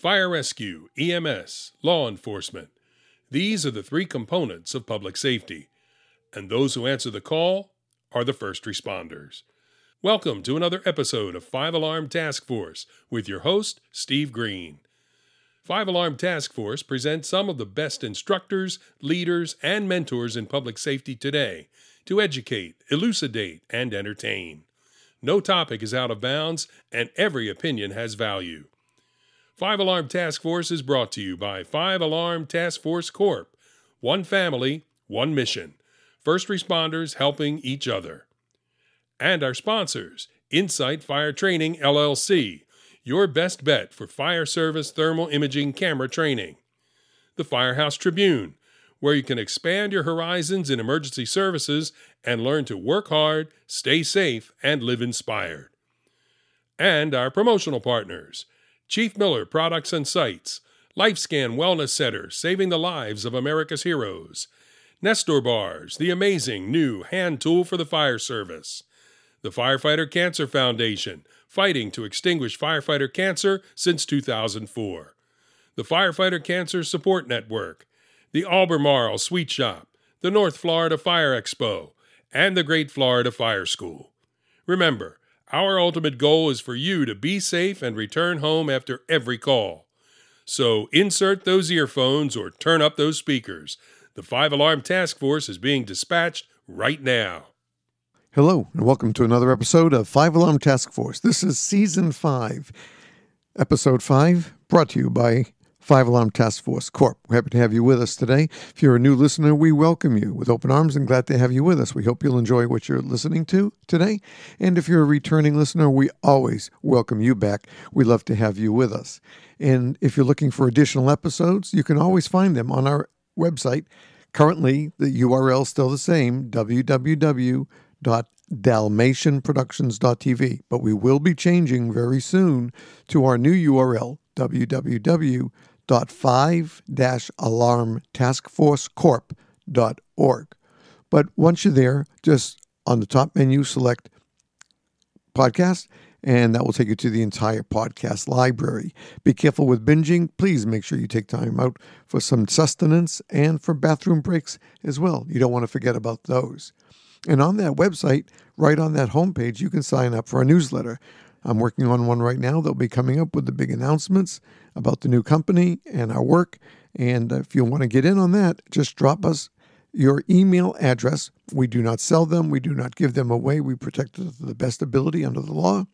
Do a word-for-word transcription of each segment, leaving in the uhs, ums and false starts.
fire rescue, E M S, law enforcement. These are the three components of public safety, and those who answer the call are the first responders. Welcome to another episode of Five Alarm Task Force with your host, Steve Green. Five Alarm Task Force presents some of the best instructors, leaders, and mentors in public safety today to educate, elucidate, and entertain. No topic is out of bounds, and every opinion has value. Five Alarm Task Force is brought to you by Five Alarm Task Force Corp. One family, one mission. First responders helping each other. And our sponsors, Insight Fire Training, L L C, your best bet for fire service thermal imaging camera training. The Firehouse Tribune, where you can expand your horizons in emergency services and learn to work hard, stay safe, and live inspired. And our promotional partners, Chief Miller Products and Sites, LifeScan Wellness Center, saving the lives of America's heroes, Nestor Bars, the amazing new hand tool for the fire service, the Firefighter Cancer Foundation, fighting to extinguish firefighter cancer since two thousand four, the Firefighter Cancer Support Network, the Albemarle Sweet Shop, the North Florida Fire Expo, and the Great Florida Fire School. Remember, our ultimate goal is for you to be safe and return home after every call. So insert those earphones or turn up those speakers. The Five Alarm Task Force is being dispatched right now. Hello, and welcome to another episode of Five Alarm Task Force. This is Season five, Episode five, brought to you by Five Alarm Task Force Corp. We're happy to have you with us today. If you're a new listener, we welcome you with open arms and glad to have you with us. We hope you'll enjoy what you're listening to today. And if you're a returning listener, we always welcome you back. We love to have you with us. And if you're looking for additional episodes, you can always find them on our website. Currently, the U R L is still the same, w w w dot dalmatian productions dot t v. But we will be changing very soon to our new U R L, w w w dot five dash alarm task force corp dot org. But once you're there, just on the top menu, select podcast, and that will take you to the entire podcast library. Be careful with binging. Please make sure you take time out for some sustenance and for bathroom breaks as well. You don't want to forget about those. And on that website, right on that homepage, you can sign up for our newsletter. I'm working on one right now. They'll be coming up with the big announcements about the new company and our work. And if you want to get in on that, just drop us your email address. We do not sell them. We do not give them away. We protect it to the best ability under the law.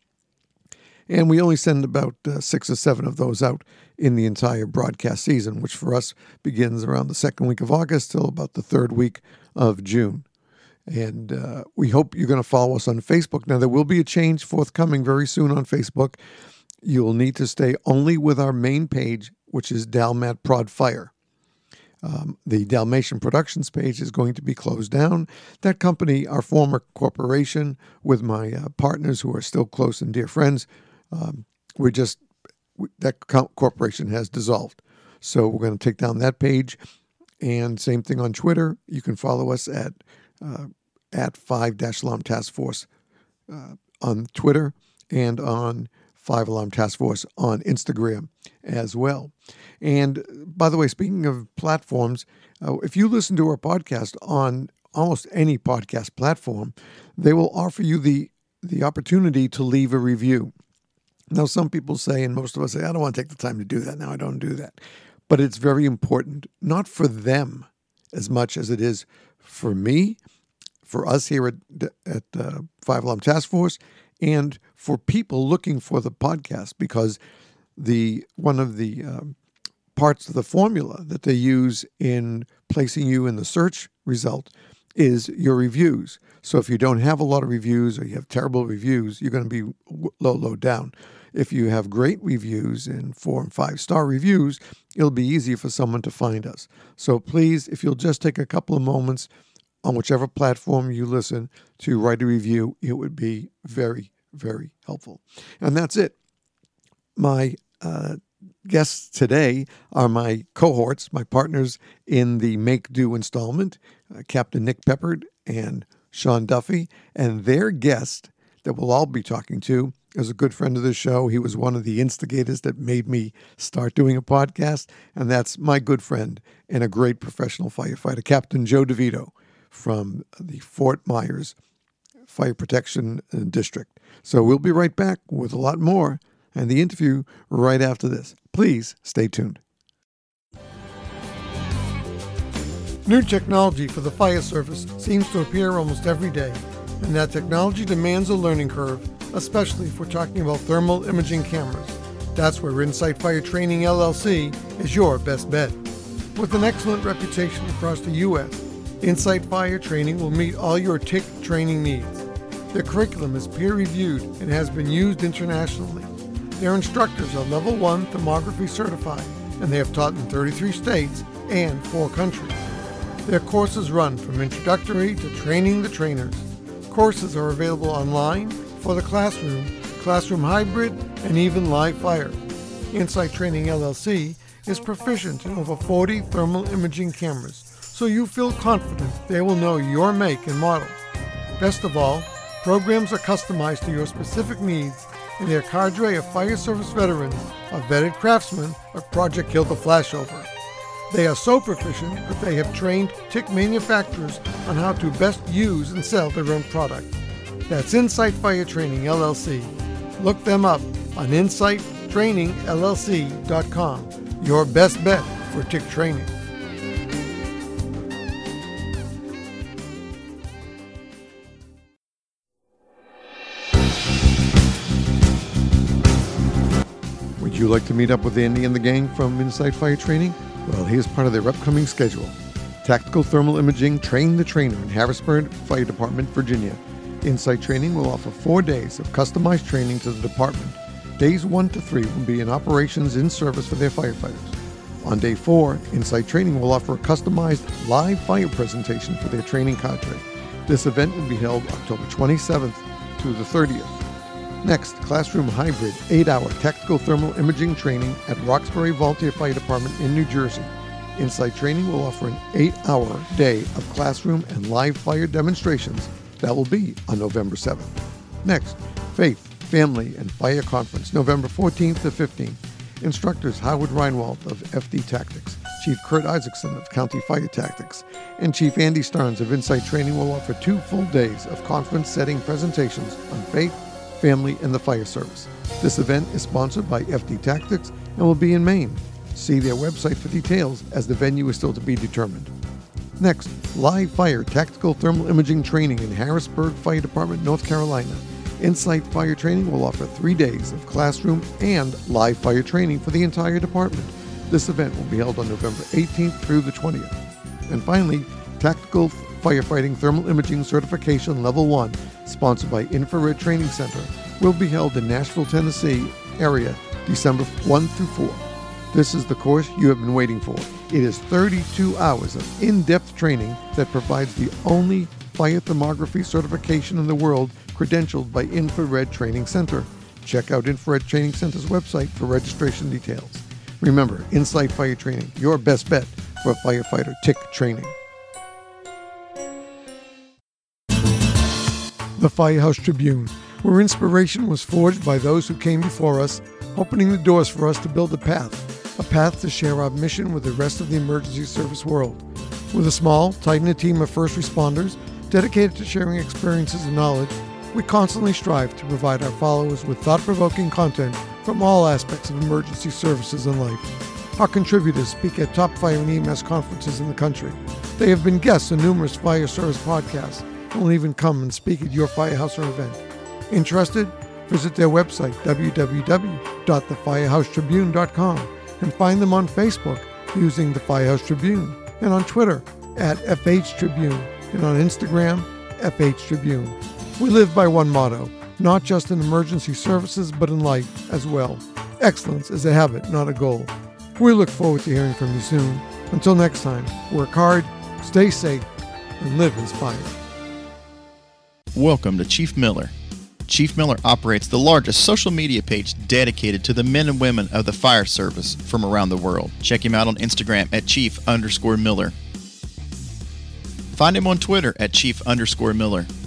And we only send about uh, six or seven of those out in the entire broadcast season, which for us begins around the second week of August till about the third week of June. And uh, we hope you're going to follow us on Facebook. Now, there will be a change forthcoming very soon on Facebook. You'll need to stay only with our main page, which is Dalmat Prod Fire. Um, the Dalmatian Productions page is going to be closed down. That company, our former corporation, with my uh, partners who are still close and dear friends, um, we just we, that co- corporation has dissolved. So we're going to take down that page. And same thing on Twitter. You can follow us at uh, at Five Dash Alarm Task Force uh, on Twitter and on Five Alarm Task Force on Instagram as well. And by the way, speaking of platforms, uh, if you listen to our podcast on almost any podcast platform, they will offer you the the opportunity to leave a review. Now, some people say, and most of us say, I don't want to take the time to do that. Now I don't do that. But it's very important, not for them as much as it is for me, for us here at, at uh, Five Alarm Task Force, and for people looking for the podcast, because the one of the um, parts of the formula that they use in placing you in the search result is your reviews. So if you don't have a lot of reviews or you have terrible reviews, you're going to be low, low down. If you have great reviews and four and five star reviews, it'll be easier for someone to find us. So please, if you'll just take a couple of moments on whichever platform you listen to write a review, it would be very, very helpful. And that's it. My uh, guests today are my cohorts, my partners in the Make Do installment, uh, Captain Nick Peppard and Sean Duffy, and their guest that we'll all be talking to is a good friend of the show. He was one of the instigators that made me start doing a podcast, and that's my good friend and a great professional firefighter, Captain Joe DeVito from the Fort Myers Fire Protection District. So we'll be right back with a lot more and the interview right after this. Please stay tuned. New technology for the fire service seems to appear almost every day, and that technology demands a learning curve, especially if we're talking about thermal imaging cameras. That's where Insight Fire Training L L C is your best bet. With an excellent reputation across the U S, Insight Fire Training will meet all your T I C training needs. Their curriculum is peer-reviewed and has been used internationally. Their instructors are level one thermography certified, and they have taught in thirty-three states and four countries. Their courses run from introductory to training the trainers. Courses are available online, for the classroom, classroom hybrid, and even live fire. Insight Training L L C is proficient in over forty thermal imaging cameras, so you feel confident they will know your make and model. Best of all, programs are customized to your specific needs, and their cadre of fire service veterans are vetted craftsmen of Project Kill the Flashover. They are so proficient that they have trained T I C manufacturers on how to best use and sell their own product. That's Insight Fire Training L L C. Look them up on insight training L L C dot com. Your best bet for T I C training. Would you like to meet up with Andy and the gang from Insight Fire Training? Well, here's part of their upcoming schedule. Tactical Thermal Imaging Train the Trainer in Harrisburg Fire Department, Virginia. Insight Training will offer four days of customized training to the department. Days one to three will be in operations in service for their firefighters. On day four, Insight Training will offer a customized live fire presentation for their training cadre. This event will be held October twenty-seventh through the thirtieth. Next, Classroom Hybrid eight-hour Tactical Thermal Imaging Training at Roxbury Volunteer Fire Department in New Jersey. Insight Training will offer an eight-hour day of classroom and live fire demonstrations that will be on November seventh. Next, Faith, Family, and Fire Conference, November fourteenth to fifteenth. Instructors Howard Reinwald of F D Tactics, Chief Kurt Isaacson of County Fire Tactics, and Chief Andy Starnes of Insight Training will offer two full days of conference-setting presentations on faith, family, and the fire service. This event is sponsored by F D Tactics and will be in Maine. See their website for details, as the venue is still to be determined. Next, Live Fire Tactical Thermal Imaging Training in Harrisburg Fire Department, North Carolina. Insight Fire Training will offer three days of classroom and live fire training for the entire department. This event will be held on November eighteenth through the twentieth. And finally, Tactical Firefighting Thermal Imaging Certification Level one, sponsored by Infrared Training Center, will be held in Nashville, Tennessee area, December first through fourth. This is the course you have been waiting for. It is thirty-two hours of in-depth training that provides the only fire thermography certification in the world credentialed by Infrared Training Center. Check out Infrared Training Center's website for registration details. Remember, Insight Fire Training, your best bet for firefighter T I C training. The Firehouse Tribune, where inspiration was forged by those who came before us, opening the doors for us to build a path, a path to share our mission with the rest of the emergency service world. With a small, tight-knit team of first responders dedicated to sharing experiences and knowledge, we constantly strive to provide our followers with thought-provoking content from all aspects of emergency services and life. Our contributors speak at top fire and E M S conferences in the country. They have been guests on numerous fire service podcasts and will even come and speak at your firehouse or event. Interested? Visit their website, w w w dot the firehouse tribune dot com, and find them on Facebook using the Firehouse Tribune, and on Twitter at F H Tribune, and on Instagram, F H Tribune. We live by one motto, not just in emergency services, but in life as well. Excellence is a habit, not a goal. We look forward to hearing from you soon. Until next time, work hard, stay safe, and live inspired. Welcome to Chief Miller. Chief Miller operates the largest social media page dedicated to the men and women of the fire service from around the world. Check him out on Instagram at Chief underscore Miller. Find him on Twitter at Chief underscore Miller.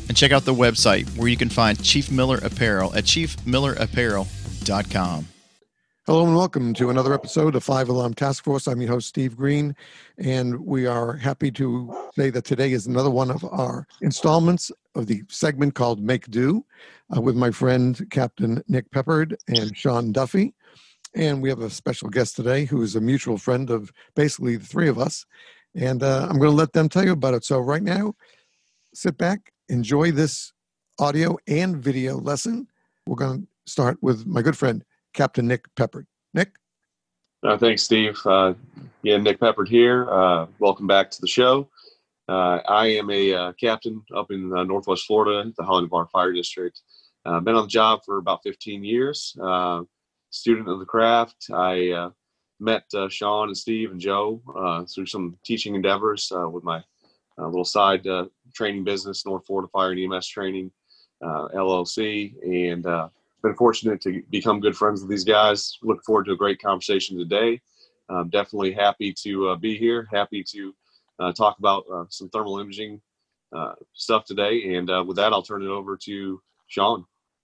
And check out the website where you can find Chief Miller Apparel at chief miller apparel dot com. Hello and welcome to another episode of Five Alarm Task Force. I'm your host, Steve Green, and we are happy to say that today is another one of our installments of the segment called Make Do uh, with my friend, Captain Nick Peppard and Sean Duffy. And we have a special guest today who is a mutual friend of basically the three of us. And uh, I'm going to let them tell you about it. So right now, sit back, enjoy this audio and video lesson. We're going to start with my good friend, Captain Nick Peppard. Nick? Uh, thanks, Steve. Uh, yeah, Nick Peppard here. Uh, welcome back to the show. Uh, I am a uh, captain up in uh, Northwest Florida, the Hollywood Bar Fire District. I've uh, been on the job for about fifteen years. Uh, student of the craft. I uh, met uh, Sean and Steve and Joe uh, through some teaching endeavors uh, with my uh, little side uh, training business, North Florida Fire and E M S Training, uh, L L C, and uh, been fortunate to become good friends with these guys. Look forward to a great conversation today. I'm definitely happy to uh, be here. Happy to uh, talk about uh, some thermal imaging uh, stuff today. And uh, with that, I'll turn it over to Sean.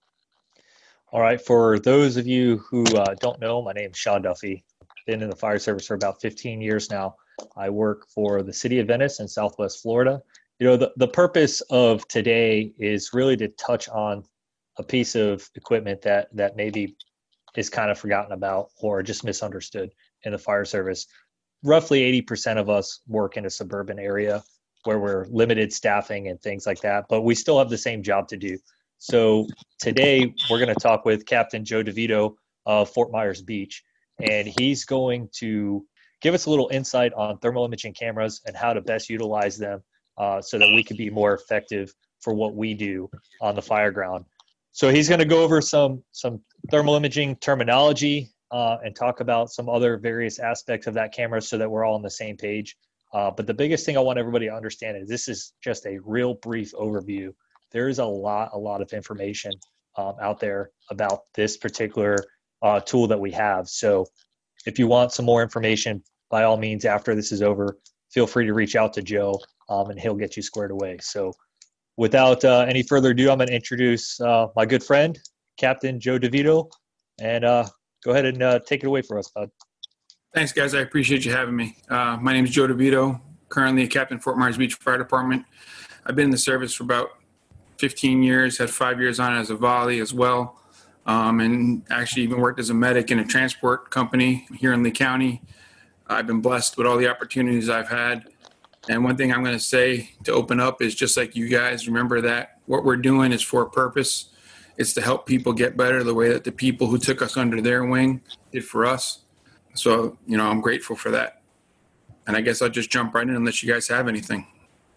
All right. For those of you who uh, don't know, my name is Sean Duffy. Been in the fire service for about fifteen years now. I work for the City of Venice in Southwest Florida. You know, the, the purpose of today is really to touch on a piece of equipment that that maybe is kind of forgotten about or just misunderstood in the fire service. Roughly eighty percent of us work in a suburban area where we're limited staffing and things like that, but we still have the same job to do. So today we're going to talk with Captain Joe DeVito of Fort Myers Beach, and he's going to give us a little insight on thermal imaging cameras and how to best utilize them uh, so that we can be more effective for what we do on the fire ground. So he's going to go over some some thermal imaging terminology uh, and talk about some other various aspects of that camera so that we're all on the same page. Uh, but the biggest thing I want everybody to understand is this is just a real brief overview. There is a lot, a lot of information um, out there about this particular uh, tool that we have. So if you want some more information, by all means, after this is over, feel free to reach out to Joe um, and he'll get you squared away. So without uh, any further ado, I'm going to introduce uh, my good friend, Captain Joe DeVito, and uh, go ahead and uh, take it away for us, bud. Thanks, guys. I appreciate you having me. Uh, my name is Joe DeVito, currently a captain Fort Myers Beach Fire Department. I've been in the service for about fifteen years, had five years on as a volley as well, um, and actually even worked as a medic in a transport company here in Lee County. I've been blessed with all the opportunities I've had. And one thing I'm going to say to open up is just like you guys, remember that what we're doing is for a purpose. It's to help people get better the way that the people who took us under their wing did for us. So, you know, I'm grateful for that. And I guess I'll just jump right in unless you guys have anything.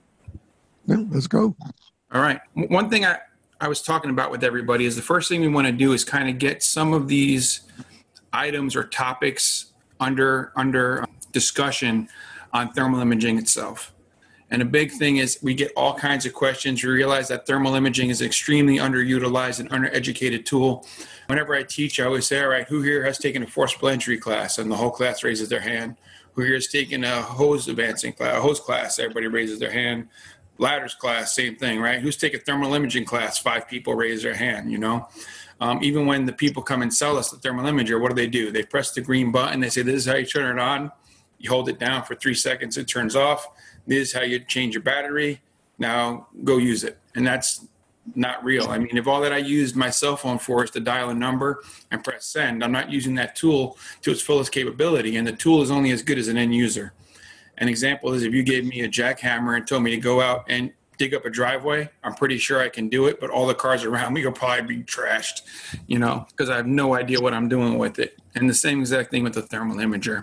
Yeah, let's go. All right. One thing I, I was talking about with everybody is the first thing we want to do is kind of get some of these items or topics under under discussion on thermal imaging itself. And a big thing is we get all kinds of questions. We realize that thermal imaging is an extremely underutilized and undereducated tool. Whenever I teach, I always say, all right, who here has taken a forcible entry class? And the whole class raises their hand. Who here has taken a hose advancing class, a hose class? Everybody raises their hand. Ladders class, same thing, right? Who's taken thermal imaging class? Five people raise their hand, you know? Um, even when the people come and sell us the thermal imager, what do they do? They press the green button. They say, this is how you turn it on. You hold it down for three seconds, it turns off. This is how you change your battery. Now go use it. And that's not real. I mean, if all that I used my cell phone for is to dial a number and press send, I'm not using that tool to its fullest capability. And the tool is only as good as an end user. An example is if you gave me a jackhammer and told me to go out and dig up a driveway, I'm pretty sure I can do it, but all the cars around me will probably be trashed, you know, because I have no idea what I'm doing with it. And the same exact thing with the thermal imager.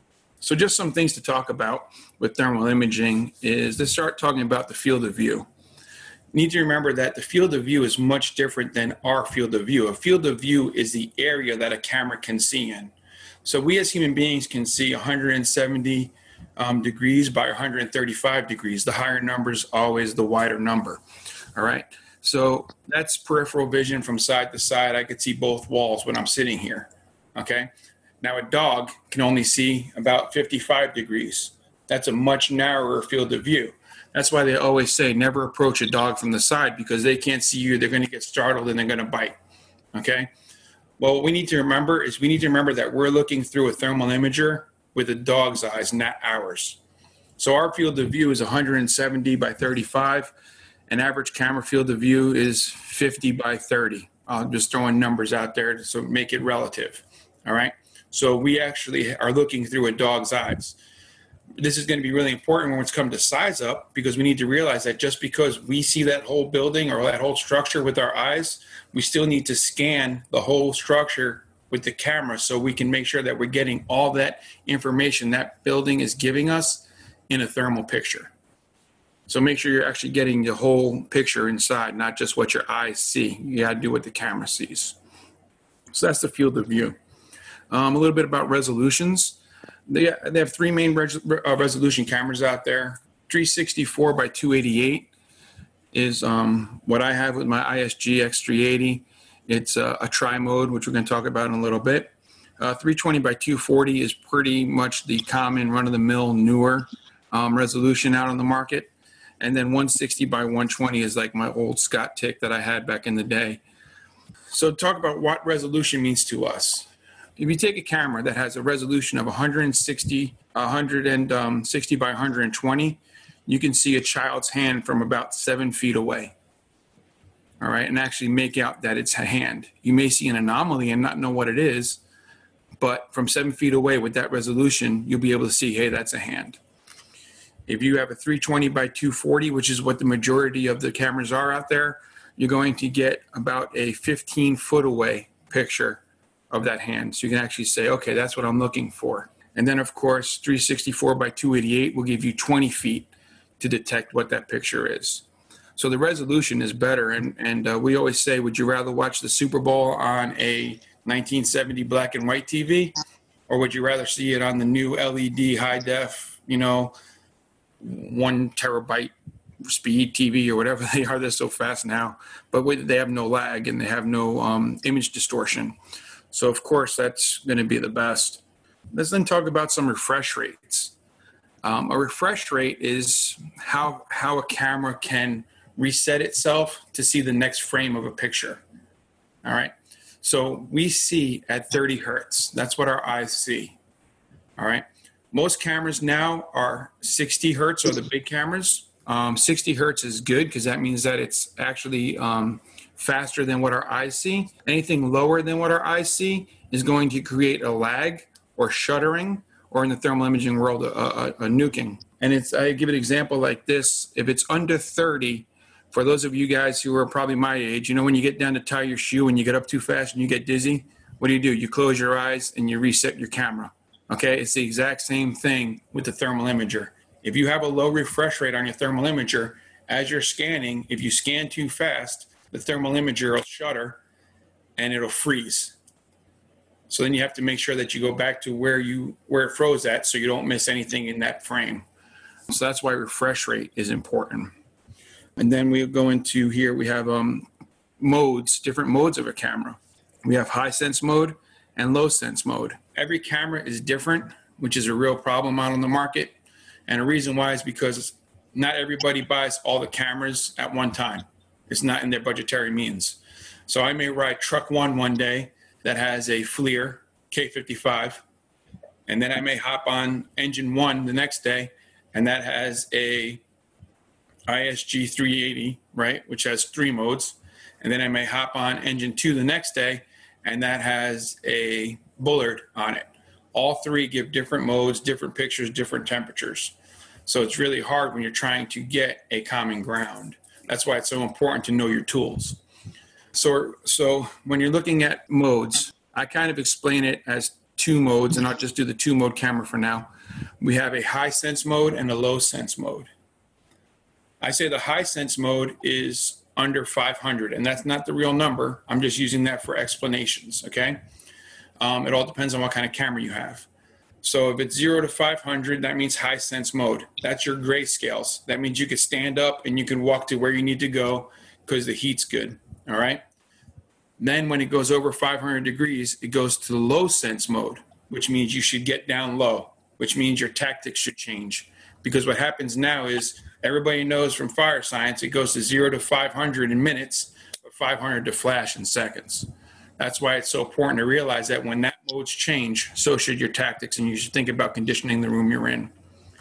So just some things to talk about with thermal imaging is to start talking about the field of view. You need to remember that the field of view is much different than our field of view. A field of view is the area that a camera can see in. So we as human beings can see one hundred seventy um, degrees by one hundred thirty-five degrees. The higher number is always the wider number. All right. So that's peripheral vision from side to side. I could see both walls when I'm sitting here. Okay. Now a dog can only see about fifty-five degrees. That's a much narrower field of view. That's why they always say never approach a dog from the side, because they can't see you. They're going to get startled and they're going to bite. Okay. Well, what we need to remember is we need to remember that we're looking through a thermal imager with a dog's eyes, not ours. So our field of view is one hundred seventy by thirty-five. An average camera field of view is fifty by thirty. I'm just throwing numbers out there to make it relative. All right. So we actually are looking through a dog's eyes. This is going to be really important when it's come to size up, because we need to realize that just because we see that whole building or that whole structure with our eyes, we still need to scan the whole structure with the camera so we can make sure that we're getting all that information that building is giving us in a thermal picture. So make sure you're actually getting the whole picture inside, not just what your eyes see. You got to do what the camera sees. So that's the field of view. Um, a little bit about resolutions. They, they have three main res, uh, resolution cameras out there. three sixty-four by two eighty-eight is um, what I have with my I S G X three eighty. It's uh, a tri-mode, which we're going to talk about in a little bit. Uh, three twenty by two forty is pretty much the common run-of-the-mill newer um, resolution out on the market. And then one sixty by one twenty is like my old Scott Tick that I had back in the day. So talk about what resolution means to us. If you take a camera that has a resolution of one sixty, one sixty by one twenty, you can see a child's hand from about seven feet away. All right, and actually make out that it's a hand. You may see an anomaly and not know what it is, but from seven feet away with that resolution, you'll be able to see, hey, that's a hand. If you have a three twenty by two forty, which is what the majority of the cameras are out there, you're going to get about a fifteen foot away picture of that hand. So you can actually say, okay, that's what I'm looking for. And then of course, three sixty-four by two eighty-eight will give you twenty feet to detect what that picture is. So the resolution is better. And, and uh, we always say, would you rather watch the Super Bowl on a nineteen seventy black and white T V, or would you rather see it on the new L E D high def, you know, one terabyte speed T V or whatever they are? They're so fast now, but they have no lag and they have no um, image distortion. So of course that's going to be the best. Let's then talk about some refresh rates. Um, a refresh rate is how how a camera can reset itself to see the next frame of a picture. All right. So we see at thirty hertz. That's what our eyes see. All right. Most cameras now are sixty hertz, or the big cameras. Um, sixty hertz is good because that means that it's actually um, faster than what our eyes see. Anything lower than what our eyes see is going to create a lag or shuttering, or in the thermal imaging world, a, a, a nuking. And it's, I give an example like this. If it's under thirty, for those of you guys who are probably my age, you know, when you get down to tie your shoe and you get up too fast and you get dizzy, what do you do? You close your eyes and you reset your camera. Okay, it's the exact same thing with the thermal imager. If you have a low refresh rate on your thermal imager, as you're scanning, if you scan too fast, the thermal imager will shutter and it'll freeze. So then you have to make sure that you go back to where you where it froze at so you don't miss anything in that frame. So that's why refresh rate is important. And then we go into here, we have um, modes, different modes of a camera. We have high sense mode and low sense mode. Every camera is different, which is a real problem out on the market. And the reason why is because not everybody buys all the cameras at one time. It's not in their budgetary means. So I may ride truck one one day that has a FLIR K fifty-five, and then I may hop on engine one the next day, and that has a I S G three eighty, right, which has three modes. And then I may hop on engine two the next day, and that has a Bullard on it. All three give different modes, different pictures, different temperatures. So it's really hard when you're trying to get a common ground. That's why it's so important to know your tools. So, so when you're looking at modes, I kind of explain it as two modes, and I'll just do the two mode camera for now. We have a high sense mode and a low sense mode. I say the high sense mode is under five hundred, and that's not the real number. I'm just using that for explanations, okay? Um, it all depends on what kind of camera you have. So if it's zero to five hundred, that means high sense mode. That's your grayscales. That means you can stand up and you can walk to where you need to go because the heat's good, all right? Then when it goes over five hundred degrees, it goes to the low sense mode, which means you should get down low, which means your tactics should change. Because what happens now is Everybody knows from fire science, it goes to zero to five hundred in minutes, but five hundred to flash in seconds. That's why it's so important to realize that when that modes change, so should your tactics, and you should think about conditioning the room you're in.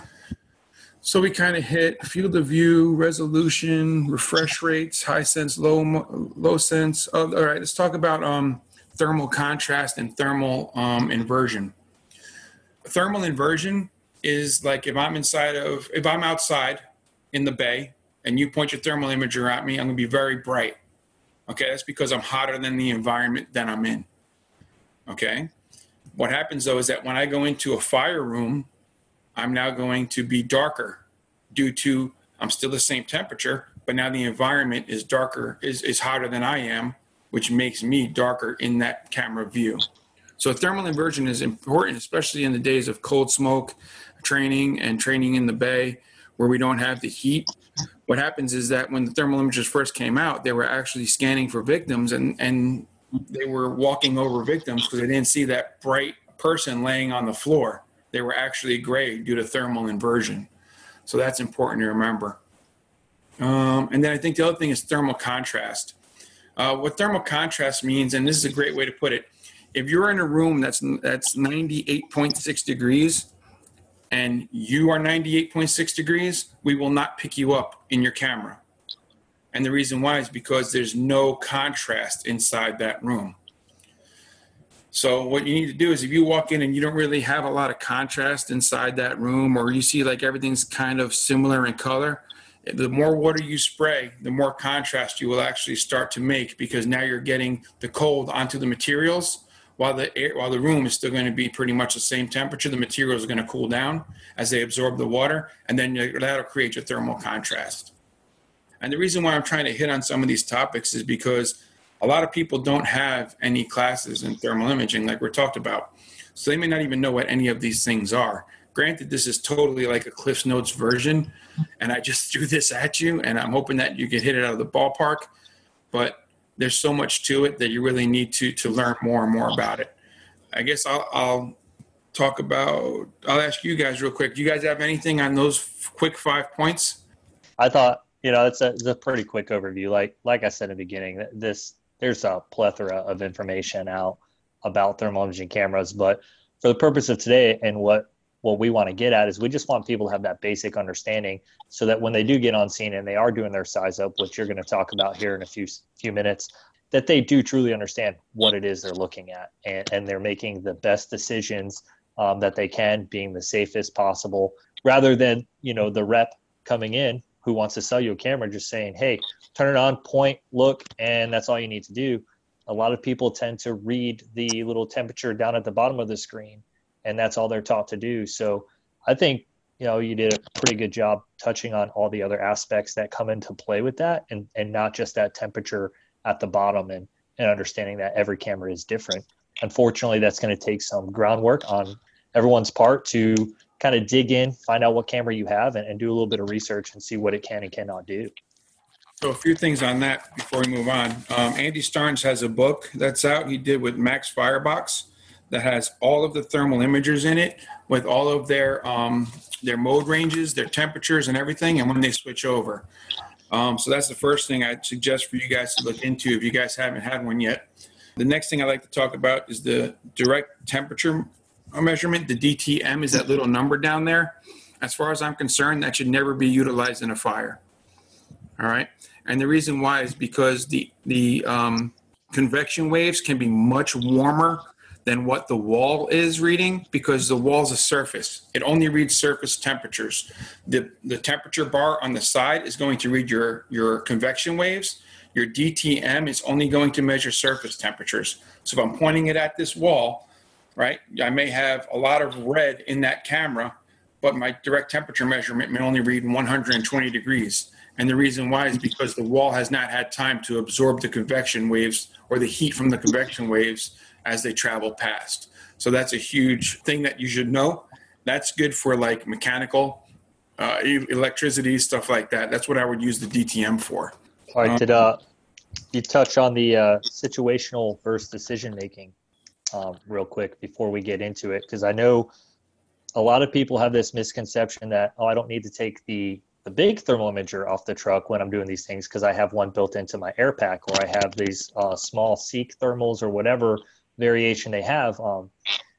So we kind of hit field of view, resolution, refresh rates, high sense, low low sense. Oh, all right, let's talk about um, thermal contrast and thermal um, inversion. Thermal inversion is like if I'm inside of, if I'm outside in the bay and you point your thermal imager at me, I'm going to be very bright. Okay, that's because I'm hotter than the environment that I'm in. Okay, what happens though is that when I go into a fire room, I'm now going to be darker due to I'm still the same temperature, but now the environment is darker, is, is hotter than I am, which makes me darker in that camera view. So thermal inversion is important, especially in the days of cold smoke training and training in the bay where we don't have the heat. What happens is that when the thermal imagers first came out, they were actually scanning for victims, and, and they were walking over victims because they didn't see that bright person laying on the floor. They were actually gray due to thermal inversion. So that's important to remember. Um, and then I think the other thing is thermal contrast. Uh, what thermal contrast means, and this is a great way to put it, if you're in a room that's that's ninety-eight point six degrees and you are ninety-eight point six degrees, we will not pick you up in your camera. And the reason why is because there's no contrast inside that room. So what you need to do is if you walk in and you don't really have a lot of contrast inside that room, or you see like everything's kind of similar in color, the more water you spray, the more contrast you will actually start to make, because now you're getting the cold onto the materials while the air, while the room is still going to be pretty much the same temperature. The materials are going to cool down as they absorb the water, and then that'll create your thermal contrast. And the reason why I'm trying to hit on some of these topics is because a lot of people don't have any classes in thermal imaging like we're talked about. So they may not even know what any of these things are. Granted, this is totally like a Cliff's Notes version, and I just threw this at you, and I'm hoping that you can hit it out of the ballpark. But there's so much to it that you really need to to learn more and more about it. I guess I'll, I'll talk about, I'll ask you guys real quick. Do you guys have anything on those quick five points? I thought, you know, it's a, it's a pretty quick overview. Like like I said in the beginning, this there's a plethora of information out about thermal imaging cameras. But for the purpose of today and what, what we want to get at is we just want people to have that basic understanding so that when they do get on scene and they are doing their size up, which you're going to talk about here in a few few minutes, that they do truly understand what it is they're looking at, and, and they're making the best decisions um, that they can, being the safest possible, rather than, you know, the rep coming in who wants to sell you a camera just saying, hey, turn it on, point, look, and that's all you need to do. A lot of people tend to read the little temperature down at the bottom of the screen, and that's all they're taught to do. So I think, you know, you did a pretty good job touching on all the other aspects that come into play with that, and, and not just that temperature at the bottom, and, and understanding that every camera is different. Unfortunately, that's going to take some groundwork on everyone's part to kind of dig in, find out what camera you have, and, and do a little bit of research and see what it can and cannot do. So a few things on that before we move on. Um, Andy Starnes has a book that's out he did with Max Firebox that has all of the thermal imagers in it with all of their um, their mode ranges, their temperatures and everything, and when they switch over. Um, so that's the first thing I'd suggest for you guys to look into if you guys haven't had one yet. The next thing I'd like to talk about is the direct temperature measurement. The D T M is that little number down there. As far as I'm concerned, that should never be utilized in a fire. All right. And the reason why is because the, the um, convection waves can be much warmer than what the wall is reading, because the wall's a surface. It only reads surface temperatures. The, the temperature bar on the side is going to read your, your convection waves. Your D T M is only going to measure surface temperatures. So if I'm pointing it at this wall, right, I may have a lot of red in that camera, but my direct temperature measurement may only read one hundred twenty degrees. And the reason why is because the wall has not had time to absorb the convection waves or the heat from the convection waves as they travel past. So that's a huge thing that you should know. That's good for like mechanical, uh, electricity, stuff like that. That's what I would use the D T M for. All right, um, did uh, you touch on the uh, situational versus decision-making um, real quick before we get into it? Because I know a lot of people have this misconception that, oh, I don't need to take the the big thermal imager off the truck when I'm doing these things, because I have one built into my air pack, or I have these uh, small Seek thermals or whatever variation they have. Um,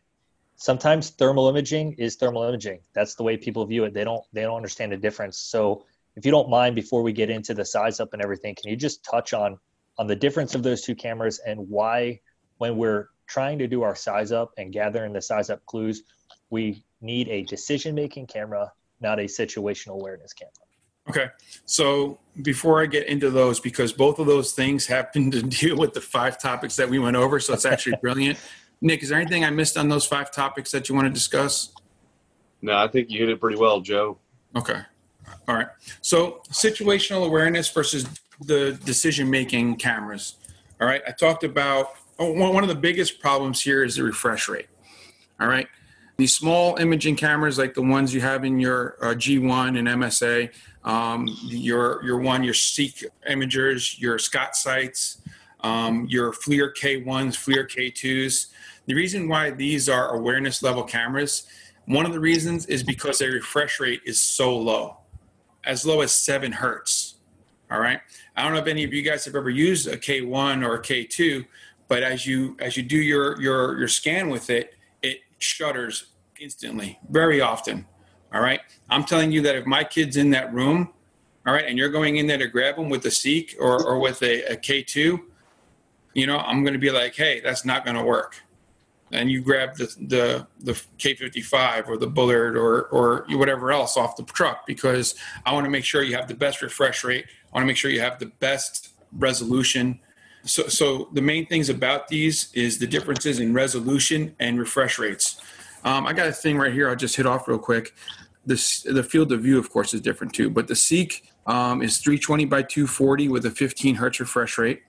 sometimes thermal imaging is thermal imaging. That's the way people view it. They don't they don't understand the difference. So if you don't mind, before we get into the size up and everything, can you just touch on on the difference of those two cameras and why, when we're trying to do our size up and gathering the size up clues, we need a decision-making camera, not a situational awareness camera? Okay. So before I get into those, because both of those things happen to deal with the five topics that we went over, so it's actually brilliant. Nick, is there anything I missed on those five topics that you want to discuss? No, I think you hit it pretty well, Joe. Okay. All right. So situational awareness versus the decision-making cameras. All right. I talked about, oh, one of the biggest problems here is the refresh rate. All right. These small imaging cameras, like the ones you have in your uh, G one and M S A, um, your your one, your Seek imagers, your Scott sights, um, your FLIR K ones, FLIR K twos. The reason why these are awareness level cameras, one of the reasons is because their refresh rate is so low, as low as seven hertz. All right. I don't know if any of you guys have ever used a K one or a K two, but as you as you do your your your scan with it, it shutters instantly, very often. All right. I'm telling you that if my kid's in that room, all right, and you're going in there to grab them with a Seek or, or with a, a K two, you know, I'm going to be like, hey, that's not going to work. And you grab the the the K fifty-five or the Bullard or or whatever else off the truck, because I want to make sure you have the best refresh rate. I want to make sure you have the best resolution. So so the main things about these is the differences in resolution and refresh rates. Um, I got a thing right here I'll just hit off real quick. This, the field of view, of course, is different too, but the Seek um, is three twenty by two forty with a fifteen hertz refresh rate.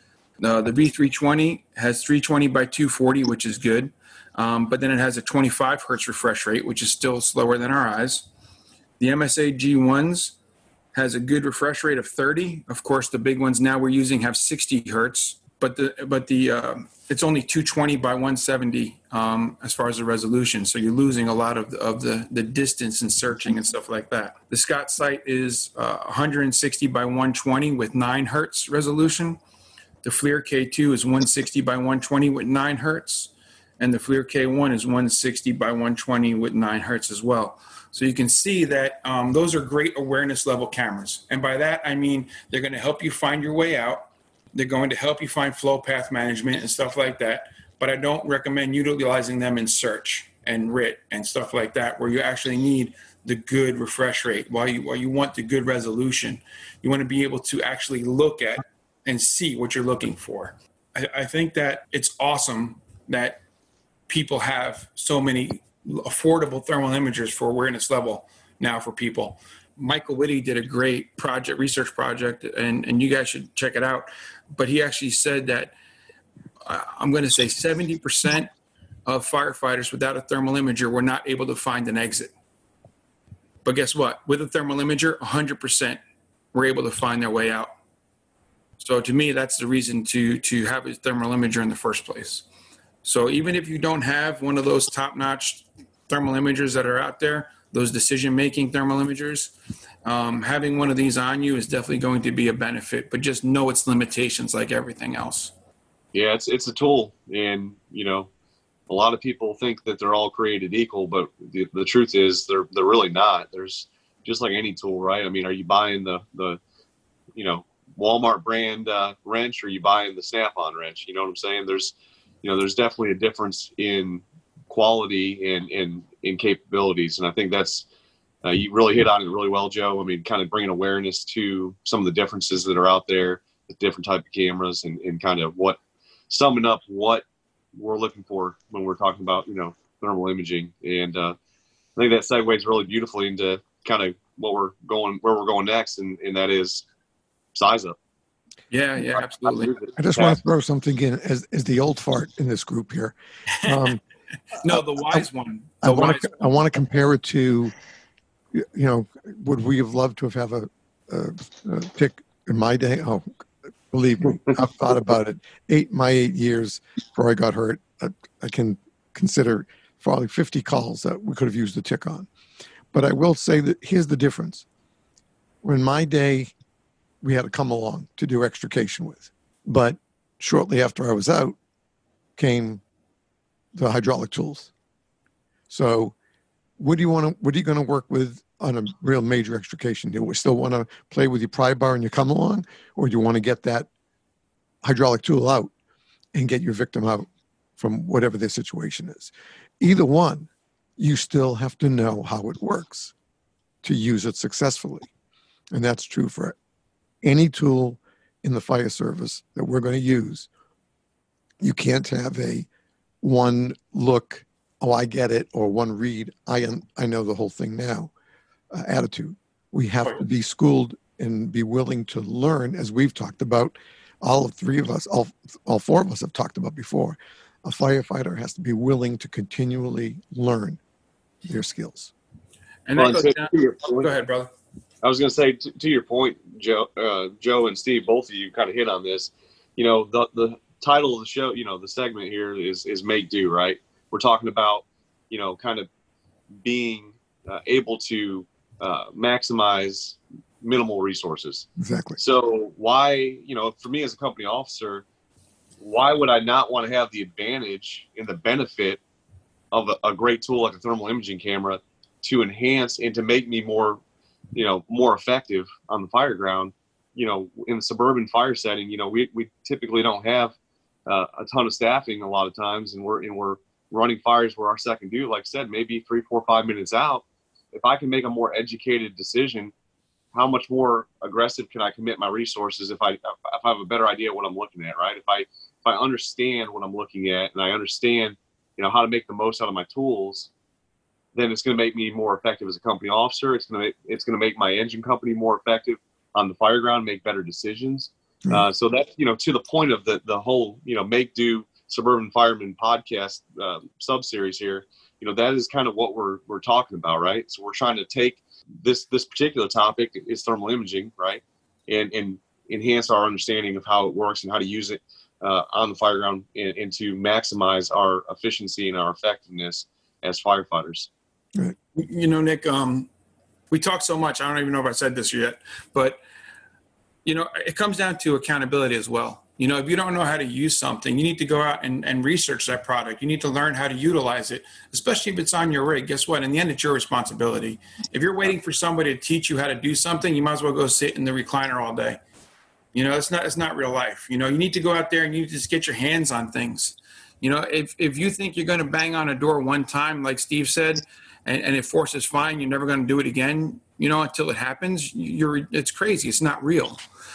Uh, the V three twenty has three twenty by two forty, which is good, um, but then it has a twenty-five hertz refresh rate, which is still slower than our eyes. The M S A G ones has a good refresh rate of thirty. Of course, the big ones now we're using have sixty hertz, but the but the uh, it's only two twenty by one seventy um, as far as the resolution. So you're losing a lot of the, of the the distance and searching and stuff like that. The Scott sight is uh, one sixty by one twenty with nine hertz resolution. The FLIR K two is one sixty by one twenty with nine hertz, and the FLIR K one is one sixty by one twenty with nine hertz as well. So you can see that um, those are great awareness level cameras. And by that, I mean they're going to help you find your way out. They're going to help you find flow path management and stuff like that. But I don't recommend utilizing them in search and R I T and stuff like that, where you actually need the good refresh rate, while you, while you want the good resolution. You want to be able to actually look at and see what you're looking for. I, I think that it's awesome that people have so many affordable thermal imagers for awareness level now for people. Michael Whitty did a great project, research project, and, and you guys should check it out. But he actually said that, uh, I'm going to say seventy percent of firefighters without a thermal imager were not able to find an exit. But guess what? With a thermal imager, one hundred percent were able to find their way out. So to me, that's the reason to to have a thermal imager in the first place. So even if you don't have one of those top-notch thermal imagers that are out there, those decision-making thermal imagers, um, having one of these on you is definitely going to be a benefit, but just know its limitations like everything else. Yeah, it's it's a tool, and you know, a lot of people think that they're all created equal, but the, the truth is they're they're really not. There's just like any tool, right? I mean, are you buying the the you know Walmart brand uh, wrench, or are you buying the Snap-on wrench? You know what I'm saying? There's you know there's definitely a difference in quality and and in capabilities, and I think that's uh, you really hit on it really well, Joe. I mean, kind of bringing awareness to some of the differences that are out there with different type of cameras, and, and kind of what summing up what we're looking for when we're talking about you know thermal imaging. And uh, I think that segues really beautifully into kind of what we're going where we're going next, and, and that is size up. Yeah, yeah, absolutely. I just want to throw something in as, as the old fart in this group here. Um, no, the wise I, one. The I want to one. I want to compare it to, you know, would we have loved to have had a, a, a pick in my day? Oh, believe me, I've thought about it. Eight my eight years before I got hurt, I, I can consider probably fifty calls that we could have used the tick on. But I will say that here's the difference. In my day, we had to come along to do extrication with. But shortly after I was out came the hydraulic tools. So what do you want to, what are you going to work with on a real major extrication? Do you still want to play with your pry bar and your come along, or do you want to get that hydraulic tool out and get your victim out from whatever their situation is? Either one, you still have to know how it works to use it successfully. And that's true for any tool in the fire service that we're going to use. You can't have a one look, oh, I get it, or one read, I I know the whole thing now, uh, attitude. We have to be schooled and be willing to learn, as we've talked about. All of three of us, all, all four of us have talked about before. A firefighter has to be willing to continually learn their skills. And Well, that and goes to- down. to your point- Go ahead, brother. I was going to say, to, to your point, Joe, uh, Joe and Steve, both of you kind of hit on this. You know, the the title of the show, you know, the segment here is is Make Do, right? We're talking about, you know, kind of being uh, able to uh, maximize minimal resources. Exactly. So why, you know, for me as a company officer, why would I not want to have the advantage and the benefit of a, a great tool like a thermal imaging camera to enhance and to make me more, you know, more effective on the fire ground? You know, in the suburban fire setting, you know, we, we typically don't have uh, a ton of staffing a lot of times, and we're and we're running fires where our second due, like I said, maybe three, four, five minutes out. If I can make a more educated decision, how much more aggressive can I commit my resources if I if I have a better idea what I'm looking at, right? If I if I understand what I'm looking at and I understand, you know, how to make the most out of my tools, then it's going to make me more effective as a company officer. It's going to make, it's going to make my engine company more effective on the fire ground, make better decisions. Mm-hmm. Uh, so that, you know, to the point of the the whole, you know, Make Do Suburban Fireman podcast uh, sub-series here, you know, that is kind of what we're we're talking about, right? So we're trying to take this this particular topic is thermal imaging, right, and and enhance our understanding of how it works and how to use it uh, on the fire ground, and, and to maximize our efficiency and our effectiveness as firefighters. Right. You know, Nick, um, we talk so much. I don't even know if I said this yet, but you know, it comes down to accountability as well. You know, if you don't know how to use something, you need to go out and, and research that product. You need to learn how to utilize it, especially if it's on your rig. Guess what? In the end, it's your responsibility. If you're waiting for somebody to teach you how to do something, you might as well go sit in the recliner all day. You know, it's not, it's not real life. You know, you need to go out there and you need to just get your hands on things. You know, if, if you think you're going to bang on a door one time, like Steve said, and, and it forces fine, you're never going to do it again, you know, until it happens, you're, it's crazy. It's not real.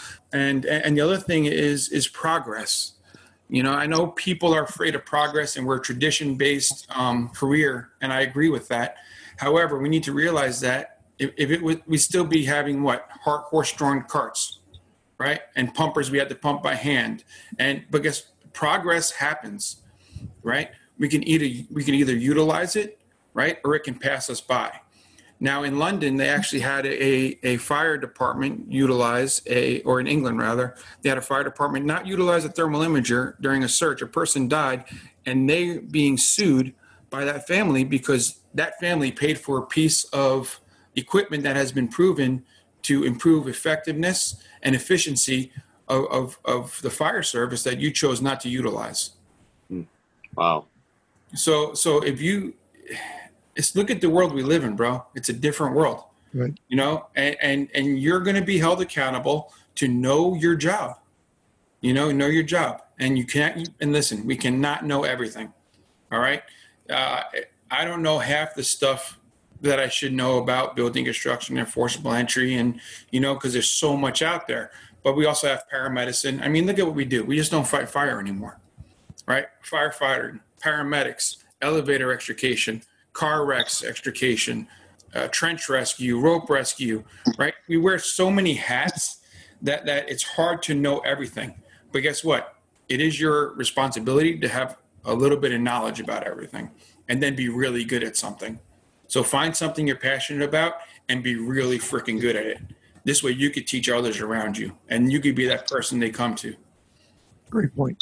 And and the other thing is is progress. You know, I know people are afraid of progress, and we're a tradition-based um, career, and I agree with that. However, we need to realize that if, if it would, we'd still be having what horse-drawn carts, right? And pumpers we had to pump by hand. And but guess progress happens, right? We can either we can either utilize it, right, or it can pass us by. Now in London, they actually had a, a fire department utilize a, or in England rather, they had a fire department not utilize a thermal imager during a search. A person died, and they being sued by that family because that family paid for a piece of equipment that has been proven to improve effectiveness and efficiency of, of, of the fire service that you chose not to utilize. Wow. So, so if you, it's look at the world we live in, bro. It's a different world, Right. you know, and, and, and you're going to be held accountable to know your job, you know, know your job. And you can't, and listen, we cannot know everything. All right. Uh, I don't know half the stuff that I should know about building construction and forcible entry. And, you know, cause there's so much out there, but we also have paramedicine. I mean, look at what we do. We just don't fight fire anymore, right? Firefighter, paramedics, elevator extrication, car wrecks extrication, uh, trench rescue, rope rescue, right? We wear so many hats that, that it's hard to know everything. But guess what? It is your responsibility to have a little bit of knowledge about everything and then be really good at something. So find something you're passionate about and be really freaking good at it. This way you could teach others around you and you could be that person they come to. Great point.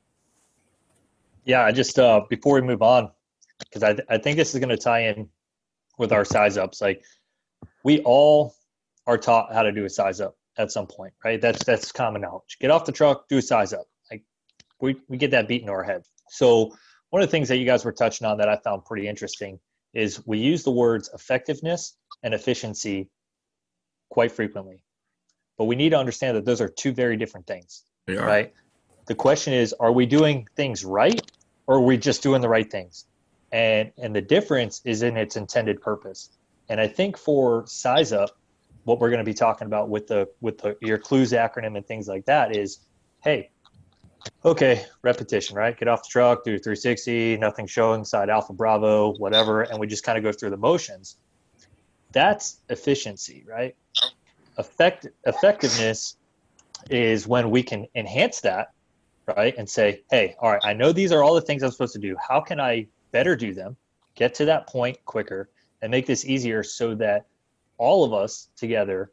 Yeah, I just, uh, before we move on, because I, th- I think this is going to tie in with our size ups. Like we all are taught how to do a size up at some point, right? That's that's common knowledge. Get off the truck, do a size up. Like we, we get that beat into our head. So one of the things that you guys were touching on that I found pretty interesting is we use the words effectiveness and efficiency quite frequently. But we need to understand that those are two very different things, right? The question is, are we doing things right, or are we just doing the right things? And and the difference is in its intended purpose. And I think for size up, what we're going to be talking about with the with the, your CLUES acronym and things like that is, hey, okay, repetition, right? Get off the truck, do three sixty, nothing showing, side alpha, bravo, whatever, and we just kind of go through the motions. That's efficiency, right? Effect, effectiveness is when we can enhance that, right? And say, hey, all right, I know these are all the things I'm supposed to do. How can I better do them, get to that point quicker, and make this easier so that all of us together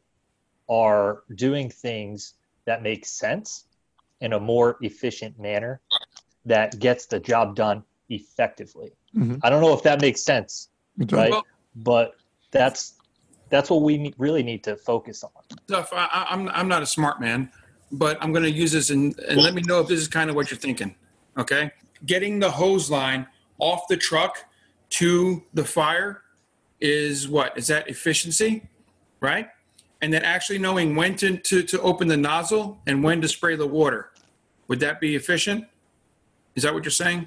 are doing things that make sense in a more efficient manner that gets the job done effectively. Mm-hmm. I don't know if that makes sense, right? Well, but that's that's what we need, really need to focus on. So I, I'm I'm not a smart man, but I'm going to use this and, and let me know if this is kind of what you're thinking. Okay, getting the hose line off the truck to the fire is what? Is that efficiency, right? And then actually knowing when to, to, to open the nozzle and when to spray the water. Would that be efficient? Is that what you're saying?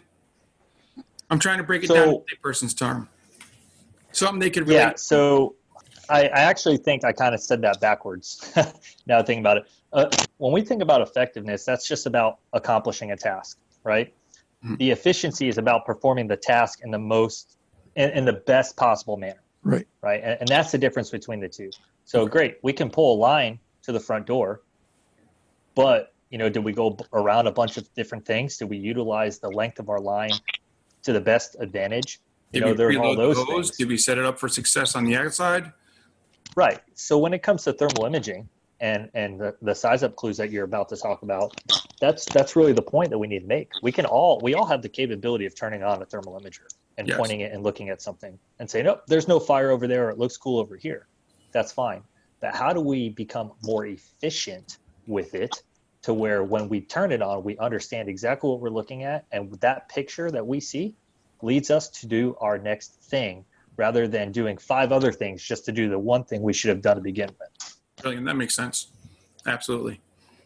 I'm trying to break it so, down to a person's term. Something they could relate. Yeah, so I, I actually think I kind of said that backwards now thinking about it. Uh, when we think about effectiveness, that's just about accomplishing a task, right? Mm-hmm. The efficiency is about performing the task in the most, in, in the best possible manner. Right. Right. And, and that's the difference between the two. So great. We can pull a line to the front door, but you know, did we go around a bunch of different things? Did we utilize the length of our line to the best advantage? You did know, there's all those those things. Did we set it up for success on the outside? Right. So when it comes to thermal imaging and, and the, the size up clues that you're about to talk about, that's, that's really the point that we need to make. We can all, we all have the capability of turning on a thermal imager and yes. pointing it and looking at something and saying, nope, there's no fire over there. Or it looks cool over here. That's fine. But how do we become more efficient with it to where when we turn it on, we understand exactly what we're looking at, and that picture that we see leads us to do our next thing rather than doing five other things just to do the one thing we should have done to begin with. Brilliant. That makes sense. Absolutely.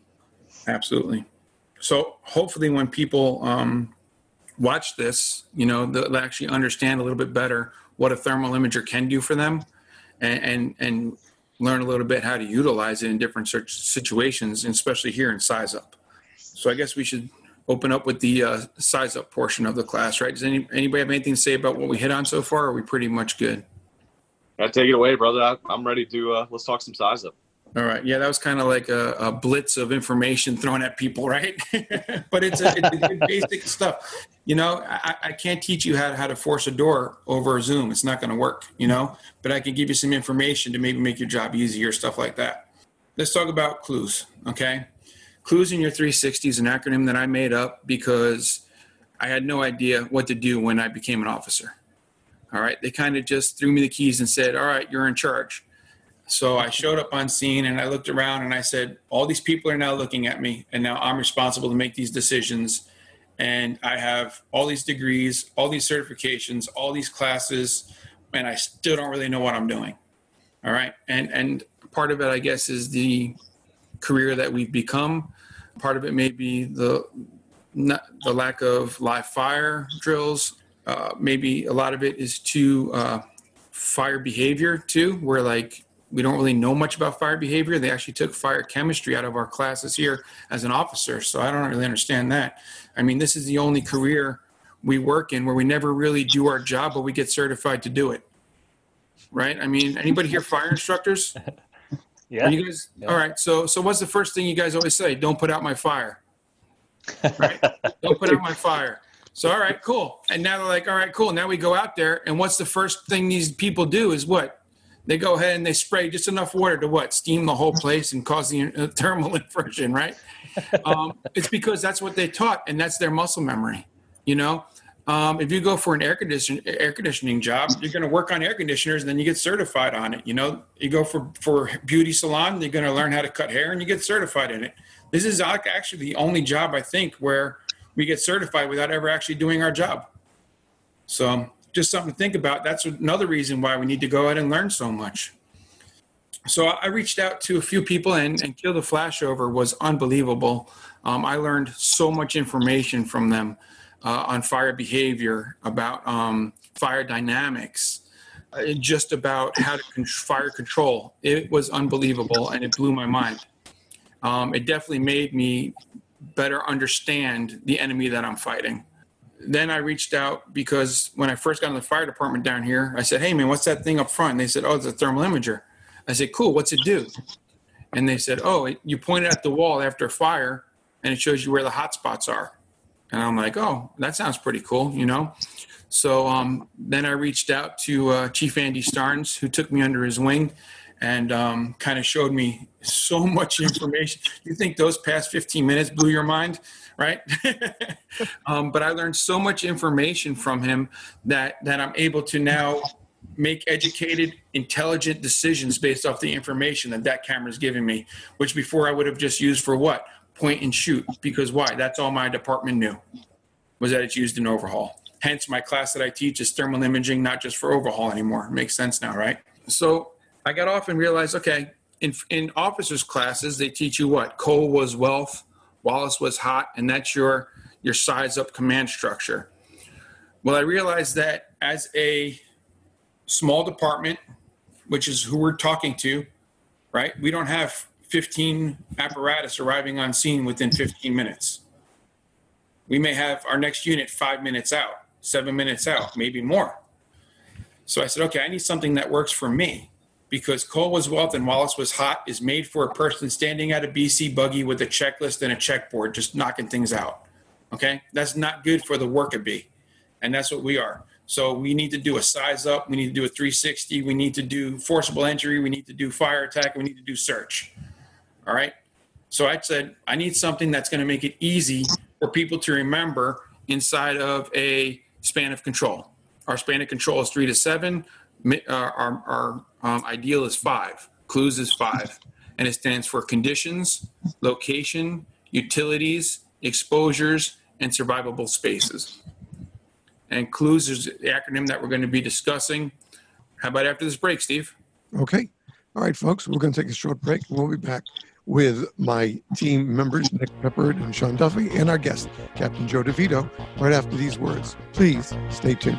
Absolutely. So hopefully when people um, watch this, you know, they'll actually understand a little bit better what a thermal imager can do for them and, and, and learn a little bit how to utilize it in different situations, and especially here in size up. So I guess we should open up with the uh, size up portion of the class, right? Does any, anybody have anything to say about what we hit on so far? Or are we pretty much good? Yeah, take it away, brother. I, I'm ready to, uh, let's talk some size up. All right. Yeah, that was kind of like a, a blitz of information thrown at people, right? But it's, a, it's a basic stuff. You know, I, I can't teach you how, how to force a door over Zoom. It's not going to work, you know, but I can give you some information to maybe make your job easier, stuff like that. Let's talk about CLUES, okay? CLUES in your three sixty is an acronym that I made up because I had no idea what to do when I became an officer. All right. They kind of just threw me the keys and said, all right, you're in charge. So I showed up on scene and I looked around and I said, all these people are now looking at me, and now I'm responsible to make these decisions. And I have all these degrees, all these certifications, all these classes, and I still don't really know what I'm doing. All right. And, and part of it, I guess, is the career that we've become. Part of it may be the, not, the lack of live fire drills. Uh, maybe a lot of it is to uh, fire behavior too, where like, we don't really know much about fire behavior. They actually took fire chemistry out of our classes here as an officer. So I don't really understand that. I mean, this is the only career we work in where we never really do our job, but we get certified to do it. Right? I mean, anybody here fire instructors? Yeah. Are you guys, yeah. All right. So, so what's the first thing you guys always say? Don't put out my fire. Right? Don't put out my fire. So, all right, cool. And now they're like, all right, cool. Now we go out there. And what's the first thing these people do is what? They go ahead and they spray just enough water to what? Steam the whole place and cause the uh, thermal inversion, right? Um, it's because that's what they taught, and that's their muscle memory, you know? Um, if you go for an air condition air conditioning job, you're going to work on air conditioners, and then you get certified on it. You know, you go for for beauty salon, you're going to learn how to cut hair, and you get certified in it. This is actually the only job, I think, where we get certified without ever actually doing our job. So just something to think about. That's another reason why we need to go out and learn so much. So I reached out to a few people, and, and Kill the Flashover was unbelievable. Um, I learned so much information from them uh, on fire behavior, about um, fire dynamics, uh, just about how to con- fire control. It was unbelievable, and it blew my mind. Um, it definitely made me better understand the enemy that I'm fighting. Then I reached out because when I first got in the fire department down here, I said, hey, man, what's that thing up front? And they said, oh, it's a thermal imager. I said, cool, what's it do? And they said, oh, it, you point it at the wall after a fire, and it shows you where the hot spots are. And I'm like, oh, that sounds pretty cool, you know? So um, then I reached out to uh, Chief Andy Starnes, who took me under his wing and um, kind of showed me so much information. You think those past fifteen minutes blew your mind, right? um, but I learned so much information from him that that I'm able to now make educated, intelligent decisions based off the information that that camera's giving me, which before I would have just used for what? Point and shoot. Because why? That's all my department knew, was that it's used in overhaul. Hence, my class that I teach is thermal imaging, not just for overhaul anymore. It makes sense now, right? So I got off and realized, okay, in in officers' classes, they teach you what? Coal was wealth, Wallace was hot, and that's your, your size-up command structure. Well, I realized that as a small department, which is who we're talking to, right? We don't have fifteen apparatus arriving on scene within fifteen minutes. We may have our next unit five minutes out, seven minutes out, maybe more. So I said, okay, I need something that works for me, because Coal was wealth and Wallace was hot is made for a person standing at a B C buggy with a checklist and a checkboard, just knocking things out. Okay? That's not good for the worker bee. And that's what we are. So we need to do a size up. We need to do a three sixty. We need to do forcible entry. We need to do fire attack. We need to do search. All right. So I said, I need something that's going to make it easy for people to remember inside of a span of control. Our span of control is three to seven. Uh, our our um, ideal is five. Clues is five. And it stands for conditions, location, utilities, exposures, and survivable spaces. And clues is the acronym that we're going to be discussing. How about after this break, Steve? Okay. All right, folks, we're going to take a short break, and we'll be back with my team members, Nick Peppard and Sean Duffy, and our guest, Captain Joe DeVito, right after these words. Please stay tuned.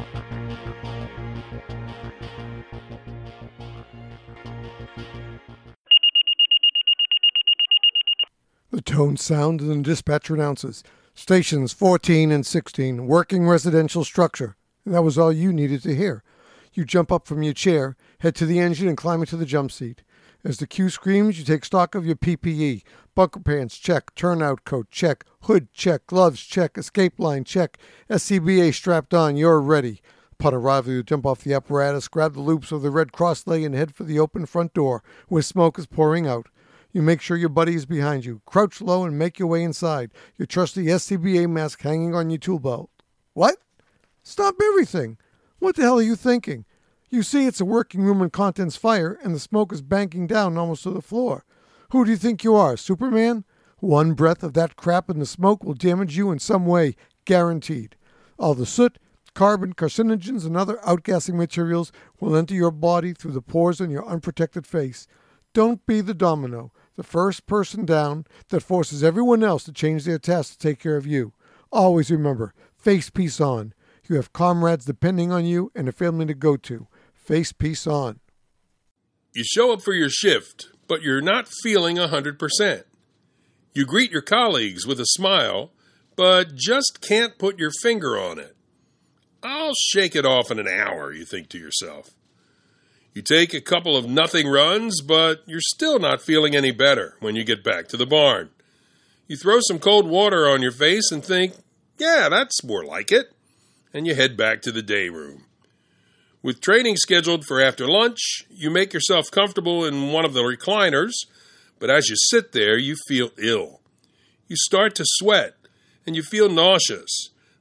The tone sound and the dispatcher announces stations fourteen and sixteen, working residential structure. And that was all you needed to hear. You jump up from your chair, head to the engine, and climb into the jump seat. As the cue screams, you take stock of your P P E. Bunker pants, check. Turnout coat, check. Hood, check. Gloves, check. Escape line, check. S C B A strapped on, you're ready. Upon arrival, you jump off the apparatus, grab the loops of the red cross lay, and head for the open front door, where smoke is pouring out. You make sure your buddy is behind you. Crouch low and make your way inside. Your trusty S C B A mask hanging on your tool belt. What? Stop everything. What the hell are you thinking? You see it's a working room and contents fire, and the smoke is banking down almost to the floor. Who do you think you are, Superman? One breath of that crap in the smoke will damage you in some way, guaranteed. All the soot, carbon, carcinogens, and other outgassing materials will enter your body through the pores on your unprotected face. Don't be the domino, the first person down that forces everyone else to change their task to take care of you. Always remember, face peace on. You have comrades depending on you and a family to go to. Face peace on. You show up for your shift, but you're not feeling one hundred percent. You greet your colleagues with a smile, but just can't put your finger on it. I'll shake it off in an hour, you think to yourself. You take a couple of nothing runs, but you're still not feeling any better when you get back to the barn. You throw some cold water on your face and think, yeah, that's more like it. And you head back to the day room. With training scheduled for after lunch, you make yourself comfortable in one of the recliners, but as you sit there, you feel ill. You start to sweat, and you feel nauseous.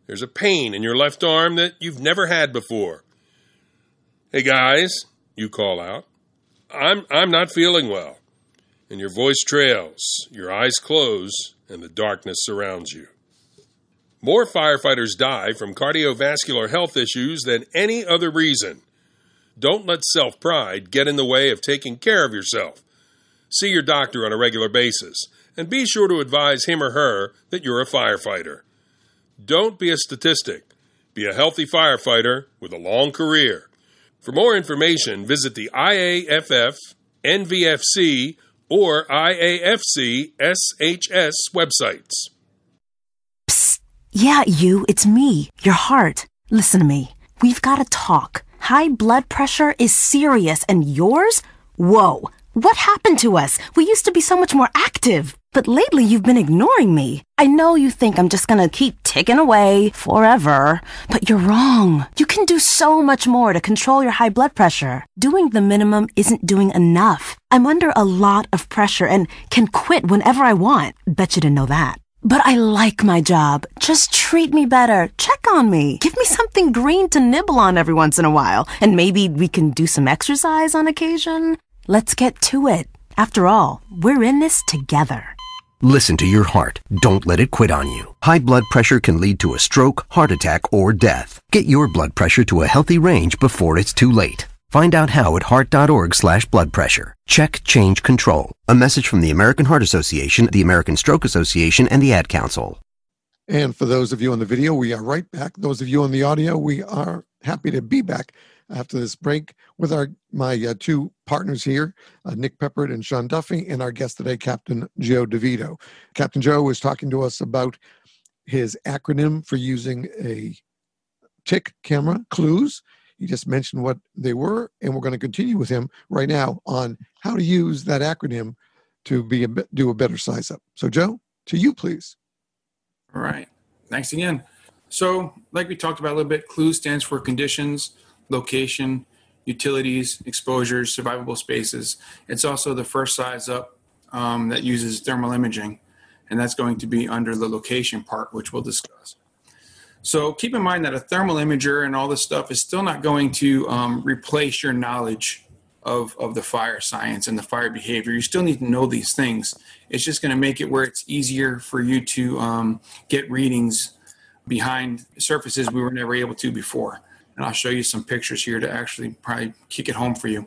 There's a pain in your left arm that you've never had before. Hey guys, you call out. I'm I'm not feeling well. And your voice trails, your eyes close, and the darkness surrounds you. More firefighters die from cardiovascular health issues than any other reason. Don't let self-pride get in the way of taking care of yourself. See your doctor on a regular basis, and be sure to advise him or her that you're a firefighter. Don't be a statistic. Be a healthy firefighter with a long career. For more information, visit the I A F F, N V F C, or I A F C S H S websites. Psst. Yeah, you, it's me, your heart. Listen to me. We've got to talk. High blood pressure is serious, and yours? Whoa. What happened to us? We used to be so much more active. But lately you've been ignoring me. I know you think I'm just gonna keep ticking away forever, but you're wrong. You can do so much more to control your high blood pressure. Doing the minimum isn't doing enough. I'm under a lot of pressure and can quit whenever I want. Bet you didn't know that. But I like my job. Just treat me better. Check on me. Give me something green to nibble on every once in a while. And maybe we can do some exercise on occasion. Let's get to it. After all, we're in this together. Listen to your heart. Don't let it quit on you. High blood pressure can lead to a stroke, heart attack, or death. Get your blood pressure to a healthy range before it's too late. Find out how at heart.org slash blood pressure. Check, change, control. A message from the American Heart Association, the American Stroke Association, and the Ad Council. And for those of you on the video, we are right back. Those of you on the audio, we are happy to be back after this break with our my uh, two partners here, uh, Nick Peppard and Sean Duffy, and our guest today, Captain Joe DeVito. Captain Joe was talking to us about his acronym for using a TIC camera, CLUES. He just mentioned what they were, and we're going to continue with him right now on how to use that acronym to be a bit, do a better size up. So, Joe, to you, please. All right. Thanks again. So, like we talked about a little bit, CLUES stands for conditions, location, utilities, exposures, survivable spaces. It's also the first size up um, that uses thermal imaging, and that's going to be under the location part, which we'll discuss. So keep in mind that a thermal imager and all this stuff is still not going to um, replace your knowledge of, of the fire science and the fire behavior. You still need to know these things. It's just going to make it where it's easier for you to um, get readings behind surfaces we were never able to before. And I'll show you some pictures here to actually probably kick it home for you.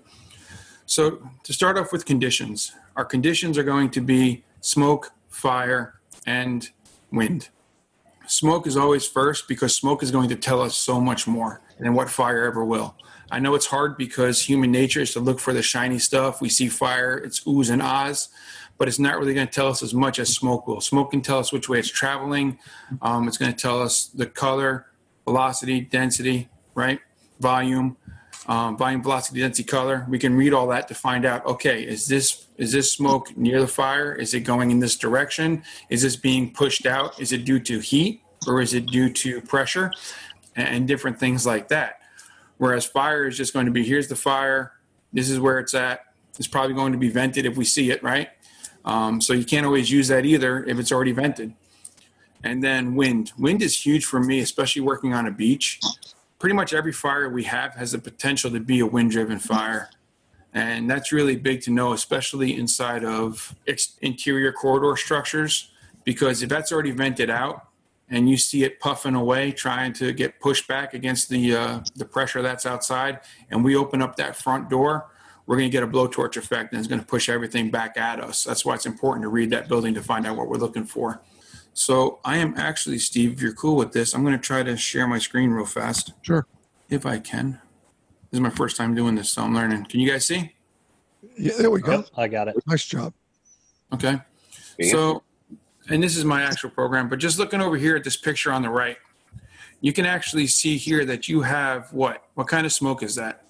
So to start off with conditions, our conditions are going to be smoke, fire, and wind. Smoke is always first because smoke is going to tell us so much more than what fire ever will. I know it's hard because human nature is to look for the shiny stuff. We see fire, it's oohs and ahs, but it's not really going to tell us as much as smoke will. Smoke can tell us which way it's traveling. Um, it's going to tell us the color, velocity, density, right? Volume, um, volume, velocity, density, color. We can read all that to find out, okay, is this is this smoke near the fire? Is it going in this direction? Is this being pushed out? Is it due to heat or is it due to pressure? And, and different things like that. Whereas fire is just going to be, here's the fire, this is where it's at. It's probably going to be vented if we see it, right? Um, so you can't always use that either if it's already vented. And then wind. Wind is huge for me, especially working on a beach. Pretty much every fire we have has the potential to be a wind-driven fire. And that's really big to know, especially inside of ex- interior corridor structures, because if that's already vented out and you see it puffing away, trying to get pushed back against the uh, the pressure that's outside, and we open up that front door, we're going to get a blowtorch effect, and it's going to push everything back at us. That's why it's important to read that building to find out what we're looking for. So I am actually, Steve, if you're cool with this, I'm going to try to share my screen real fast. Sure. If I can. This is my first time doing this, so I'm learning. Can you guys see? Yeah, there we go. Yep, I got it. Nice job. Okay. So, and this is my actual program, but just looking over here at this picture on the right, you can actually see here that you have what? What kind of smoke is that?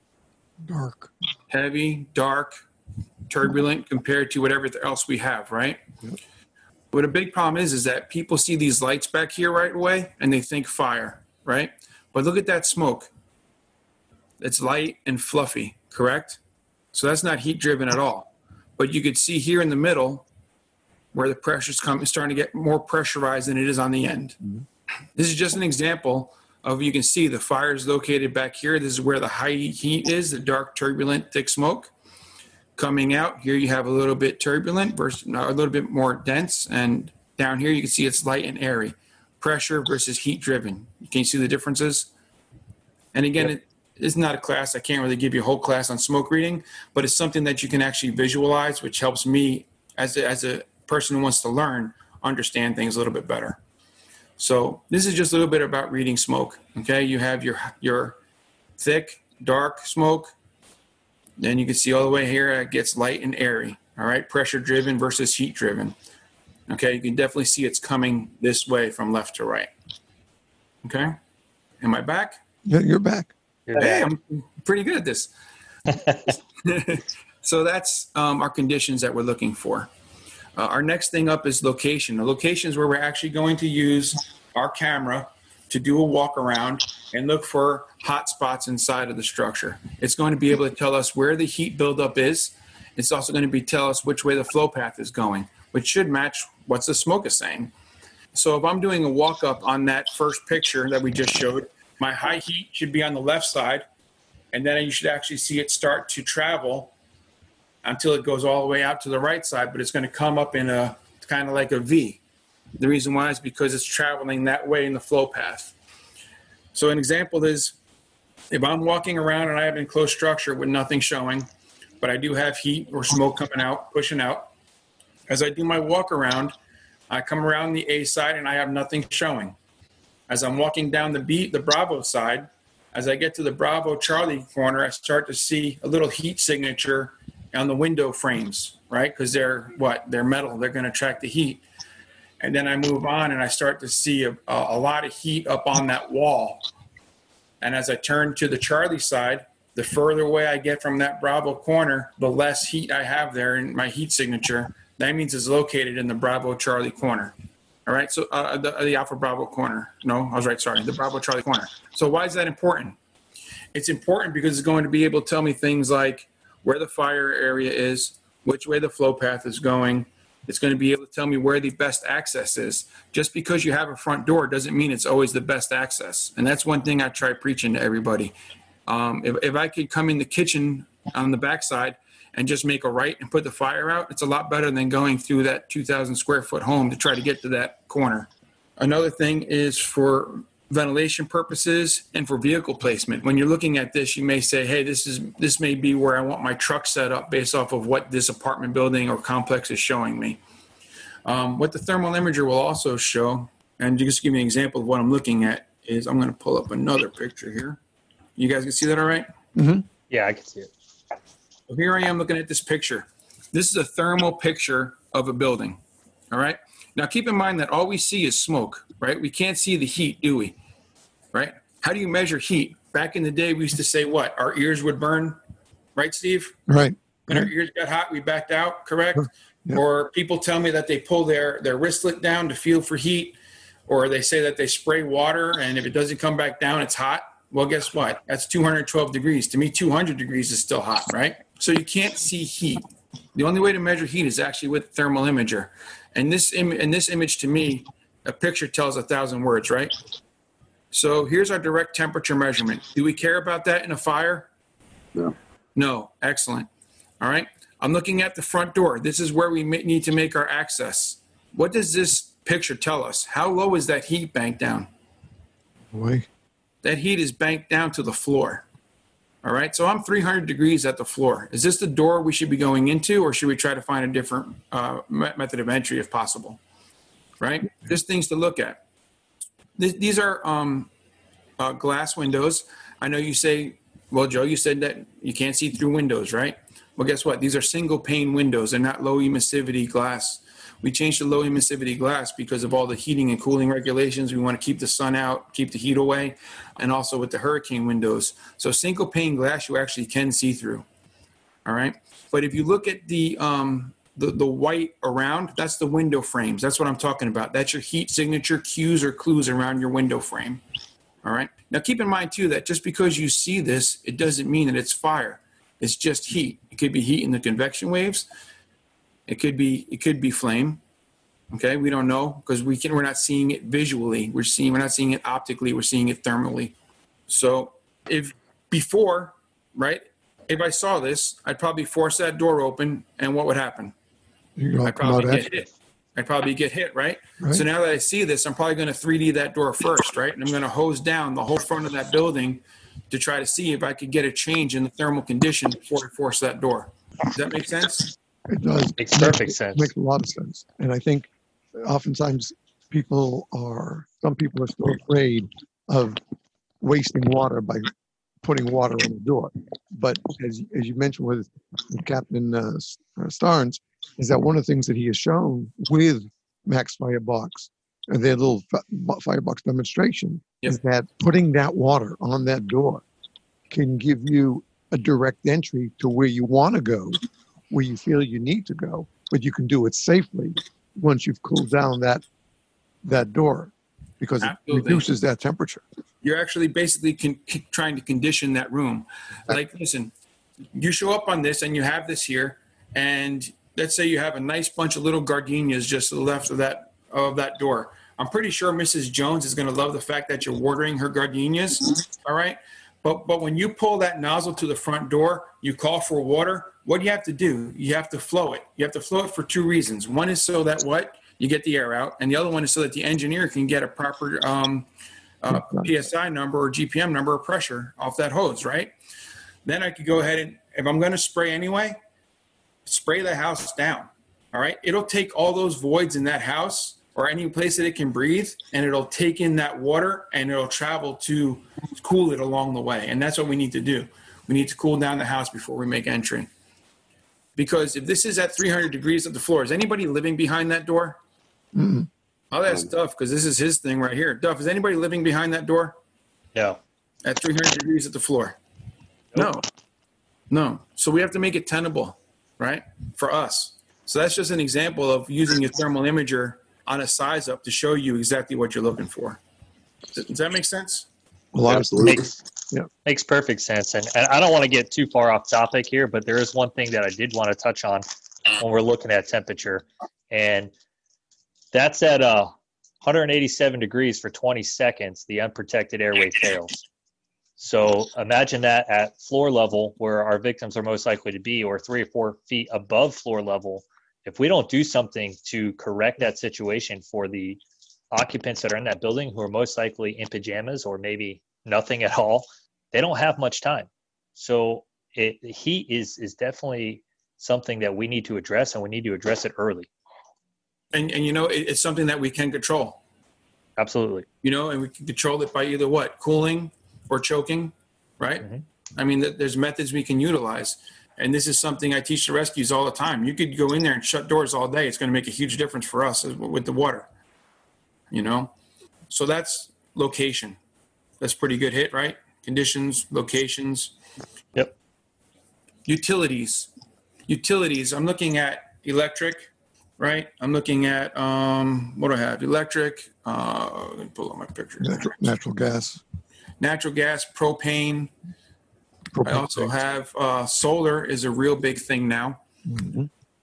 Dark. Heavy, dark, turbulent compared to whatever else we have, right? Yep. What a big problem is, is that people see these lights back here right away and they think fire, right? But look at that smoke. It's light and fluffy, correct? So that's not heat driven at all. But you could see here in the middle where the pressure's coming, starting to get more pressurized than it is on the end. Mm-hmm. This is just an example of, you can see the fire is located back here. This is where the high heat is, the dark, turbulent, thick smoke. Coming out here, you have a little bit turbulent versus a little bit more dense. And down here, you can see it's light and airy. Pressure versus heat driven. Can you see the differences? And again, yep. it is not a class. I can't really give you a whole class on smoke reading, but it's something that you can actually visualize, which helps me as a, as a person who wants to learn, understand things a little bit better. So this is just a little bit about reading smoke. Okay, you have your your thick, dark smoke. Then you can see all the way here, it gets light and airy. All right, pressure driven versus heat driven. Okay, you can definitely see it's coming this way from left to right. Okay, am I back? Yeah, you're back. You're hey, back. I'm pretty good at this. So that's um, our conditions that we're looking for. Uh, our next thing up is location. The location is where we're actually going to use our camera to do a walk around and look for hot spots inside of the structure. It's going to be able to tell us where the heat buildup is. It's also going to be tell us which way the flow path is going, which should match what the smoke is saying. So if I'm doing a walk up on that first picture that we just showed, my high heat should be on the left side, and then you should actually see it start to travel until it goes all the way out to the right side, but it's going to come up in a kind of like a V. The reason why is because it's traveling that way in the flow path. So an example is, if I'm walking around and I have an enclosed structure with nothing showing, but I do have heat or smoke coming out, pushing out, as I do my walk around, I come around the A side and I have nothing showing. As I'm walking down the B, the Bravo side, as I get to the Bravo Charlie corner, I start to see a little heat signature on the window frames, right? Because they're what? They're metal. They're going to track the heat. And then I move on and I start to see a, a lot of heat up on that wall. And as I turn to the Charlie side, the further away I get from that Bravo corner, the less heat I have there in my heat signature. That means it's located in the Bravo Charlie corner. All right, so uh, the, the Alpha Bravo corner. No, I was right, sorry, the Bravo Charlie corner. So why is that important? It's important because it's going to be able to tell me things like where the fire area is, which way the flow path is going. It's going to be able to tell me where the best access is. Just because you have a front door doesn't mean it's always the best access. And that's one thing I try preaching to everybody. Um, if, if I could come in the kitchen on the backside and just make a right and put the fire out, it's a lot better than going through that two thousand square foot home to try to get to that corner. Another thing is for ventilation purposes and for vehicle placement. When you're looking at this, you may say, hey, this is this may be where I want my truck set up based off of what this apartment building or complex is showing me. Um, what the thermal imager will also show, and just give me an example of what I'm looking at, is I'm going to pull up another picture here. You guys can see that all right? Mm-hmm. Yeah, I can see it. So here I am looking at this picture. This is a thermal picture of a building, all right? Now, keep in mind that all we see is smoke, right? We can't see the heat, do we? Right? How do you measure heat? Back in the day, we used to say what? Our ears would burn, right, Steve? Right. When our ears got hot, we backed out, correct? Yep. Or people tell me that they pull their, their wristlet down to feel for heat, or they say that they spray water, and if it doesn't come back down, it's hot. Well, guess what? That's two hundred twelve degrees. To me, two hundred degrees is still hot, right? So you can't see heat. The only way to measure heat is actually with thermal imager. And this, Im- and this image, to me, a picture tells a thousand words, right? So here's our direct temperature measurement. Do we care about that in a fire? No. No. Excellent. All right. I'm looking at the front door. This is where we may need to make our access. What does this picture tell us? How low is that heat banked down? Boy. That heat is banked down to the floor. All right. So I'm three hundred degrees at the floor. Is this the door we should be going into, or should we try to find a different uh, method of entry if possible? Right. Just things to look at. These are um, uh, glass windows. I know you say, well, Joe, you said that you can't see through windows, right? Well, guess what? These are single pane windows. They're not low emissivity glass. We changed to low emissivity glass because of all the heating and cooling regulations. We want to keep the sun out, keep the heat away, and also with the hurricane windows. So single pane glass you actually can see through. All right. But if you look at the um, The, the white around, that's the window frames. That's what I'm talking about. That's your heat signature cues or clues around your window frame. All right. Now, keep in mind, too, that just because you see this, it doesn't mean that it's fire. It's just heat. It could be heat in the convection waves. It could be, it could be flame. Okay, we don't know because we can. We're not seeing it visually. We're seeing. We're not seeing it optically. We're seeing it thermally. So if before, right, if I saw this, I'd probably force that door open, and what would happen? I'd probably get hit. I'd probably get hit, right? right? So now that I see this, I'm probably going to three D that door first, right? And I'm going to hose down the whole front of that building to try to see if I could get a change in the thermal condition before I force that door. Does that make sense? It does. Makes perfect sense. It makes a lot of sense. And I think oftentimes people are, some people are still afraid of wasting water by putting water on the door. But as, as you mentioned with, with Captain uh, Starnes, is that one of the things that he has shown with Max Firebox, and their little Firebox demonstration, yep. is that putting that water on that door can give you a direct entry to where you want to go, where you feel you need to go, but you can do it safely once you've cooled down that that door, because Absolutely. It reduces that temperature. You're actually basically con- trying to condition that room. Like, listen, you show up on this and you have this here, and let's say you have a nice bunch of little gardenias just to the left of that of that door. I'm pretty sure Missus Jones is going to love the fact that you're watering her gardenias, all right? But but when you pull that nozzle to the front door, you call for water, what do you have to do? You have to flow it. You have to flow it for two reasons. One is so that what? You get the air out, and the other one is so that the engineer can get a proper um, uh, P S I number or G P M number of pressure off that hose, right? Then I could go ahead and, if I'm going to spray anyway, spray the house down, all right? It'll take all those voids in that house or any place that it can breathe, and it'll take in that water, and it'll travel to cool it along the way. And that's what we need to do. We need to cool down the house before we make entry. Because if this is at three hundred degrees at the floor, is anybody living behind that door? Mm-hmm. I'll ask Duff, because this is his thing right here. Duff, is anybody living behind that door? No. At three hundred degrees at the floor? Nope. No. No. So we have to make it tenable, right, for us. So that's just an example of using a thermal imager on a size up to show you exactly what you're looking for. Does that make sense? A lot Absolutely. Makes, yeah. makes perfect sense. And, and I don't want to get too far off topic here, but there is one thing that I did want to touch on when we're looking at temperature. And that's at uh, one hundred eighty-seven degrees for twenty seconds, the unprotected airway fails. So imagine that at floor level where our victims are most likely to be, or three or four feet above floor level. If we don't do something to correct that situation for the occupants that are in that building who are most likely in pajamas or maybe nothing at all, they don't have much time. So it, heat is, is definitely something that we need to address, and we need to address it early. And, and you know, it, it's something that we can control. Absolutely. You know, and we can control it by either what? Cooling or choking, right? Mm-hmm. I mean, th- there's methods we can utilize. And this is something I teach the rescues all the time. You could go in there and shut doors all day. It's going to make a huge difference for us with the water, you know? So that's location. That's pretty good hit, right? Conditions, locations. Yep. Utilities. Utilities. I'm looking at electric, right? I'm looking at, um, what do I have? Electric. Uh, let me pull up my picture. Natural, natural gas. Natural gas, propane. propane I also tanks. have uh, solar is a real big thing now. Mm-hmm.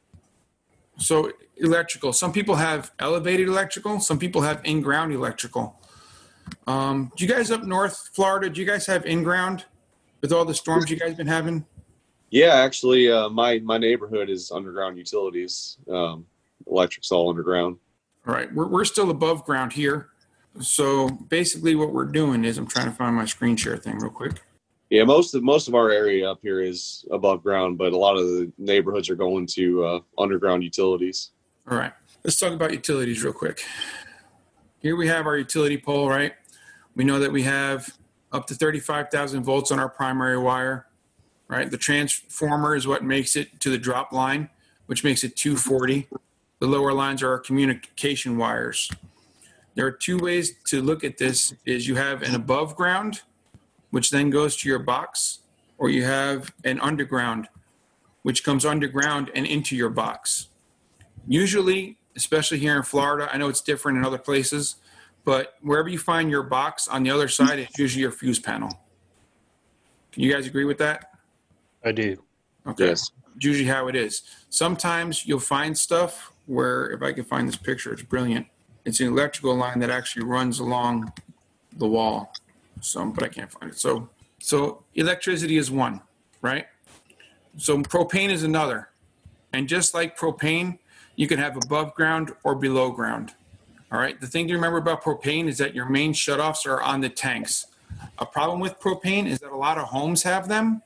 So electrical. Some people have elevated electrical. Some people have in-ground electrical. Um, do you guys up north, Florida, do you guys have in-ground with all the storms you guys been having? Yeah, actually, uh, my, my neighborhood is underground utilities. Um, electric's all underground. All right. We're, we're still above ground here. So basically what we're doing is, I'm trying to find my screen share thing real quick. Yeah, most of most of our area up here is above ground, but a lot of the neighborhoods are going to uh, underground utilities. All right. Let's talk about utilities real quick. Here we have our utility pole, right? We know that we have up to thirty-five thousand volts on our primary wire, right? The transformer is what makes it to the drop line, which makes it two forty. The lower lines are our communication wires. There are two ways to look at this. Is you have an above ground, which then goes to your box, or you have an underground, which comes underground and into your box. Usually, especially here in Florida, I know it's different in other places, but wherever you find your box on the other side, it's usually your fuse panel. Can you guys agree with that? I do. Okay. Yes. It's usually how it is. Sometimes you'll find stuff where, if I can find this picture, it's brilliant. It's an electrical line that actually runs along the wall. So, but I can't find it. So, so electricity is one, right? So propane is another. And just like propane, you can have above ground or below ground. All right. The thing to remember about propane is that your main shutoffs are on the tanks. A problem with propane is that a lot of homes have them,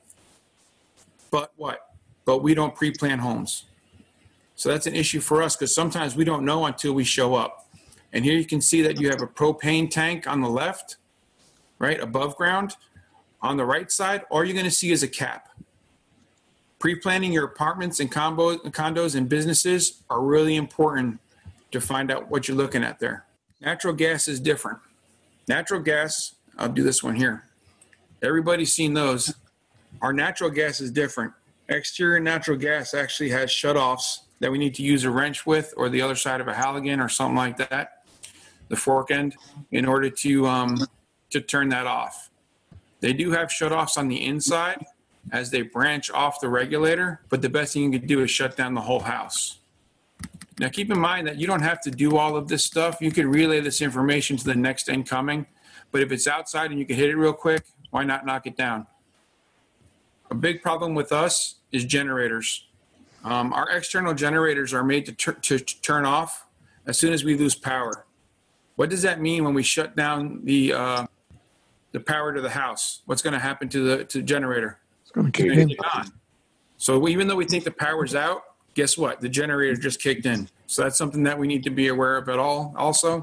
but what? But we don't pre-plan homes. So that's an issue for us because sometimes we don't know until we show up. And here you can see that you have a propane tank on the left, right, above ground. On the right side, all you're going to see is a cap. Pre-planning your apartments and combo, condos and businesses are really important to find out what you're looking at there. Natural gas is different. Natural gas, I'll do this one here. Everybody's seen those. Our natural gas is different. Exterior natural gas actually has shutoffs that we need to use a wrench with, or the other side of a Halligan or something like that, the fork end, in order to um, to turn that off. They do have shutoffs on the inside as they branch off the regulator, but the best thing you can do is shut down the whole house. Now keep in mind that you don't have to do all of this stuff. You can relay this information to the next incoming, but if it's outside and you can hit it real quick, why not knock it down? A big problem with us is generators. Um, our external generators are made to, tur- to turn off as soon as we lose power. What does that mean when we shut down the uh, the power to the house? What's going to happen to the to the generator? It's going to kick It's gonna in. kick on. So even though we think the power's out, guess what? The generator just kicked in. So that's something that we need to be aware of at all. Also,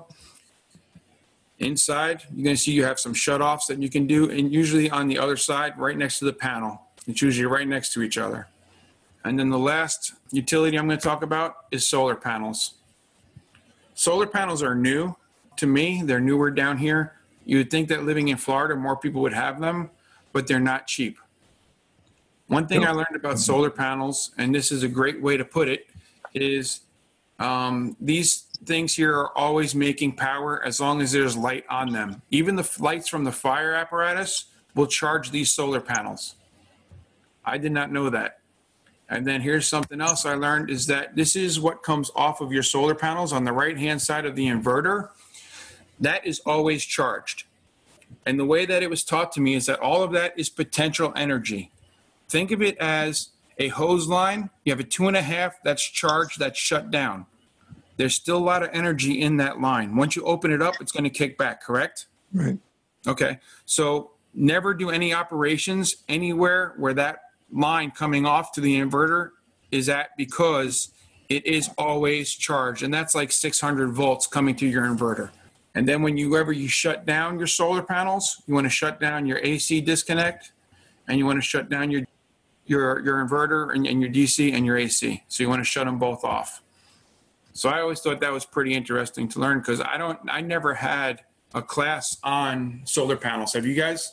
inside, you're going to see you have some shutoffs that you can do, and usually on the other side, right next to the panel. It's usually right next to each other. And then the last utility I'm going to talk about is solar panels. Solar panels are new to me. They're newer down here. You would think that living in Florida, more people would have them, but they're not cheap. One thing I learned about solar panels, and this is a great way to put it, is um, these things here are always making power as long as there's light on them. Even the lights from the fire apparatus will charge these solar panels. I did not know that. And then here's something else I learned is that this is what comes off of your solar panels on the right-hand side of the inverter. That is always charged. And the way that it was taught to me is that all of that is potential energy. Think of it as a hose line. You have a two and a half that's charged, that's shut down. There's still a lot of energy in that line. Once you open it up, it's going to kick back, correct? Right. Okay. So never do any operations anywhere where that line coming off to the inverter is at, because it is always charged. And that's like six hundred volts coming to your inverter. And then when you ever you shut down your solar panels, you want to shut down your A C disconnect, and you want to shut down your your your inverter and, and your D C and your A C. So you want to shut them both off. So I always thought that was pretty interesting to learn, because I don't I never had a class on solar panels. Have you guys?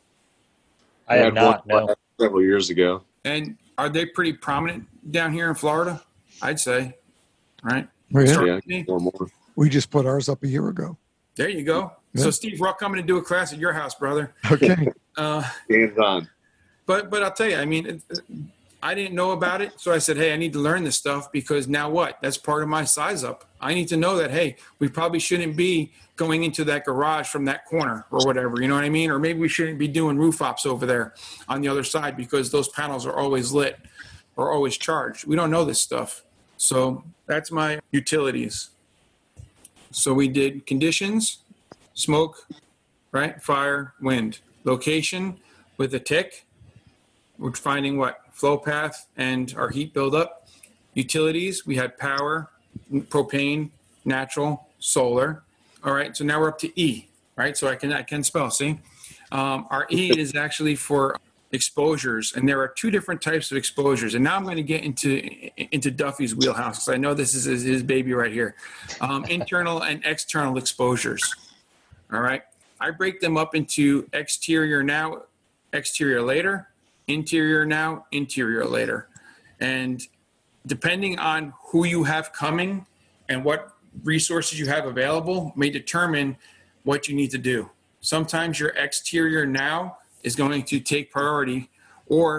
I have not, no. Several years ago. And are they pretty prominent down here in Florida? I'd say, right? Oh, yeah. Start Yeah, with me. more, more. We just put ours up a year ago. There you go. Yeah. So Steve, we're all coming to do a class at your house, brother. Okay. Uh, Hands on. But but I'll tell you, I mean, it, I didn't know about it, so I said, hey, I need to learn this stuff, because now what? That's part of my size up. I need to know that, hey, we probably shouldn't be going into that garage from that corner or whatever, you know what I mean? Or maybe we shouldn't be doing roof ops over there on the other side, because those panels are always lit or always charged. We don't know this stuff. So that's my utilities. So we did conditions, smoke, right? Fire, wind. Location with a tick. We're finding what? Flow path and our heat buildup. Utilities, we had power, propane, natural, solar. All right, so now we're up to E, right? So I can I can spell, see? Um, our E is actually for exposures, and there are two different types of exposures. And now I'm going to get into into Duffy's wheelhouse, because I know this is his, his baby right here. Um, internal and external exposures. All right, I break them up into exterior now, exterior later, interior now, interior later. And depending on who you have coming and what resources you have available may determine what you need to do. Sometimes your exterior now is going to take priority, or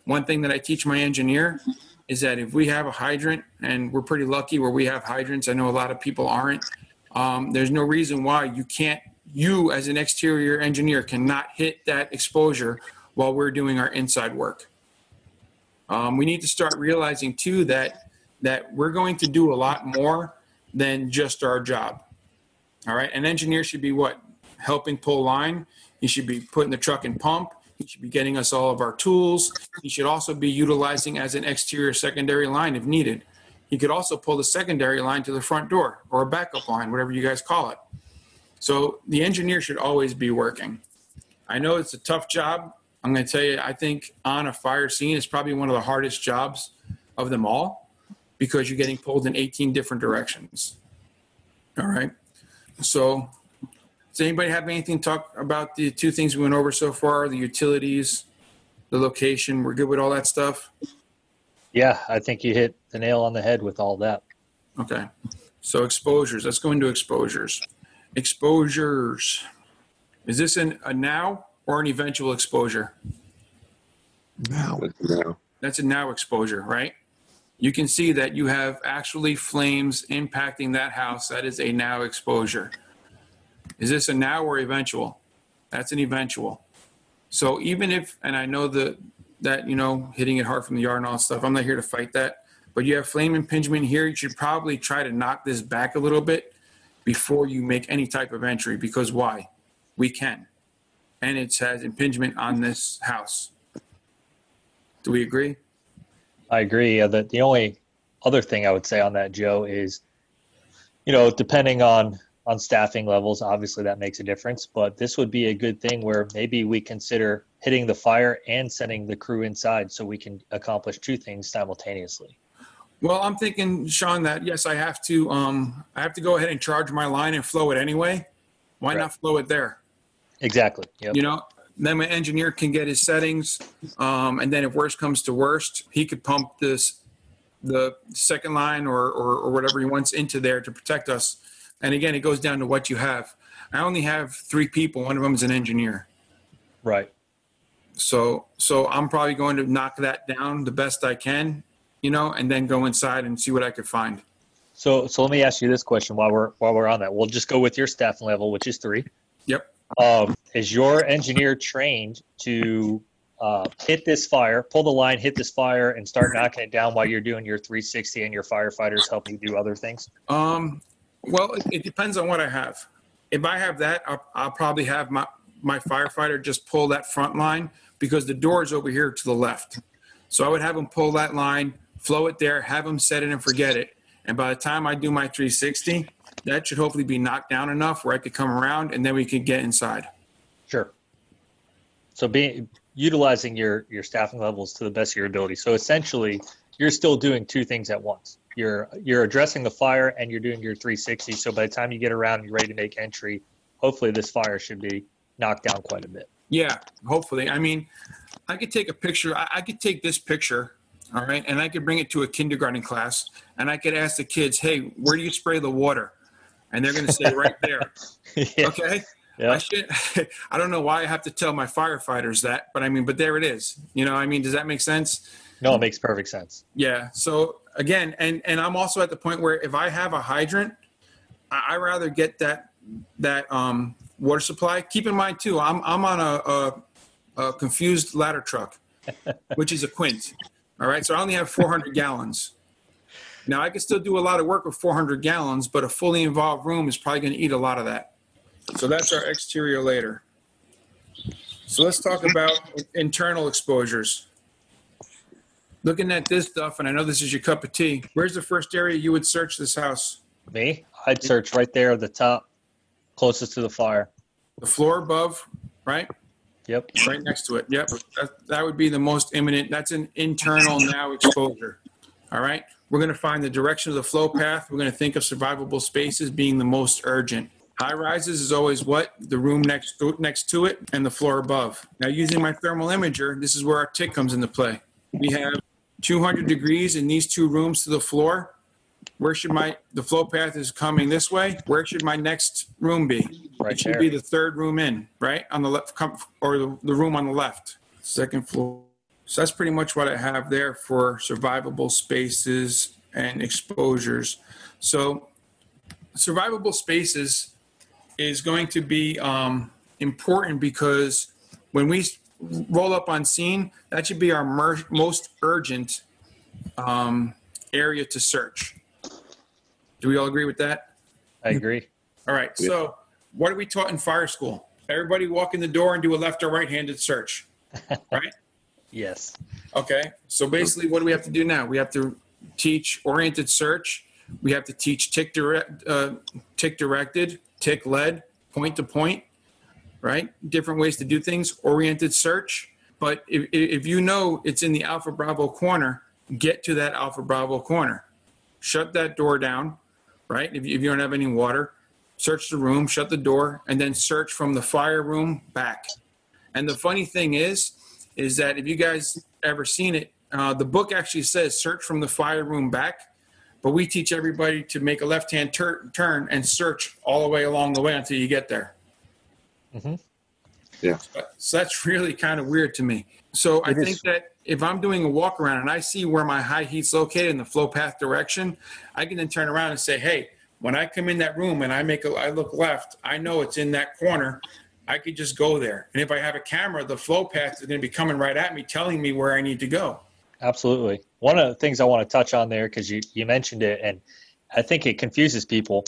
one thing that I teach my engineer is that if we have a hydrant, and we're pretty lucky where we have hydrants, I know a lot of people aren't, um, there's no reason why you can't, you as an exterior engineer cannot hit that exposure while we're doing our inside work. Um, we need to start realizing too that, that we're going to do a lot more than just our job. All right. An engineer should be what? Helping pull line. He should be putting the truck in pump. He should be getting us all of our tools. He should also be utilizing as an exterior secondary line if needed. He could also pull the secondary line to the front door or a backup line, whatever you guys call it. So the engineer should always be working. I know it's a tough job. I'm going to tell you, I think on a fire scene is probably one of the hardest jobs of them all because you're getting pulled in eighteen different directions. All right. So does anybody have anything to talk about the two things we went over so far, the utilities, the location? We're good with all that stuff? Yeah, I think you hit the nail on the head with all that. Okay. So exposures. Let's go into exposures. Exposures. Is this an, a now or an eventual exposure? Now. No. That's a now exposure, right? You can see that you have actually flames impacting that house. That is a now exposure. Is this a now or eventual? That's an eventual. So even if, and I know the, that, you know, hitting it hard from the yard and all that stuff, I'm not here to fight that, but you have flame impingement here. You should probably try to knock this back a little bit before you make any type of entry, because why? We can. And it has impingement on this house. Do we agree? I agree. Uh, the, the only other thing I would say on that, Joe, is, you know, depending on, on staffing levels, obviously that makes a difference, but this would be a good thing where maybe we consider hitting the fire and sending the crew inside so we can accomplish two things simultaneously. Well, I'm thinking, Sean, that yes, I have to, um, I have to go ahead and charge my line and flow it anyway. Why Right. not flow it there? Exactly. Yep. You know, then my engineer can get his settings, um, and then if worst comes to worst, he could pump this, the second line or, or, or whatever he wants into there to protect us. And again, it goes down to what you have. I only have three people. One of them is an engineer. Right. So, so I'm probably going to knock that down the best I can, you know, and then go inside and see what I could find. So, so let me ask you this question while we're while we're on that. We'll just go with your staffing level, which is three. Yep. Um, is your engineer trained to uh, hit this fire, pull the line, hit this fire, and start knocking it down while you're doing your three sixty and your firefighters help you do other things? Um, well, it, it depends on what I have. If I have that, I'll, I'll probably have my, my firefighter just pull that front line because the door is over here to the left. So I would have him pull that line, flow it there, have him set it and forget it. And by the time I do my three sixty, that should hopefully be knocked down enough where I could come around and then we could get inside. Sure. So being utilizing your, your staffing levels to the best of your ability. So essentially, you're still doing two things at once. You're you're addressing the fire and you're doing your three sixty. So by the time you get around and you're ready to make entry, hopefully this fire should be knocked down quite a bit. Yeah, hopefully. I mean, I could take a picture. I, I could take this picture, all right, and I could bring it to a kindergarten class, and I could ask the kids, hey, where do you spray the water? And they're going to say right there. Yeah. Okay? Yeah. I should, I don't know why I have to tell my firefighters that, but I mean, but there it is. You know, I mean, does that make sense? No, it makes perfect sense. Yeah. So again, and and I'm also at the point where if I have a hydrant, I, I rather get that that um, water supply. Keep in mind too, I'm I'm on a, a, a confused ladder truck, which is a Quint. All right. So I only have four hundred gallons. Now I can still do a lot of work with four hundred gallons, but a fully involved room is probably going to eat a lot of that. So that's our exterior later. So let's talk about internal exposures. Looking at this stuff, and I know this is your cup of tea, where's the first area you would search this house? Me? I'd search right there at the top, closest to the fire. The floor above, right? Yep. Right next to it. Yep. That, that would be the most imminent. That's an internal now exposure. All right. We're going to find the direction of the flow path. We're going to think of survivable spaces being the most urgent. High rises is always what? The room next to, next to it and the floor above. Now, using my thermal imager, this is where our tick comes into play. We have two hundred degrees in these two rooms to the floor. Where should my, the flow path is coming this way. Where should my next room be? Right It should there. be the third room in, right? On the left, or the, the room on the left. Second floor. So that's pretty much what I have there for survivable spaces and exposures. So survivable spaces is going to be um, important because when we roll up on scene, that should be our mer- most urgent um, area to search. Do we all agree with that? I agree. All right. Yeah. So what are we taught in fire school? Everybody walk in the door and do a left or right-handed search, right? Yes. Okay. So basically what do we have to do now? We have to teach oriented search. We have to teach tick direct, uh, tick directed, tick led, point to point, right? Different ways to do things, oriented search. But if, if you know it's in the Alpha Bravo corner, get to that Alpha Bravo corner. Shut that door down, right? If you, if you don't have any water, search the room, shut the door, and then search from the fire room back. And the funny thing is, is that if you guys ever seen it, uh, the book actually says search from the fire room back, but we teach everybody to make a left-hand tur- turn and search all the way along the way until you get there. Mm-hmm. Yeah. So that's really kind of weird to me. So I think that if I'm doing a walk around and I see where my high heat's located in the flow path direction, I can then turn around and say, hey, when I come in that room and I make a, I look left, I know it's in that corner. I could just go there. And if I have a camera, the flow path is going to be coming right at me, telling me where I need to go. Absolutely. One of the things I want to touch on there, because you, you mentioned it, and I think it confuses people.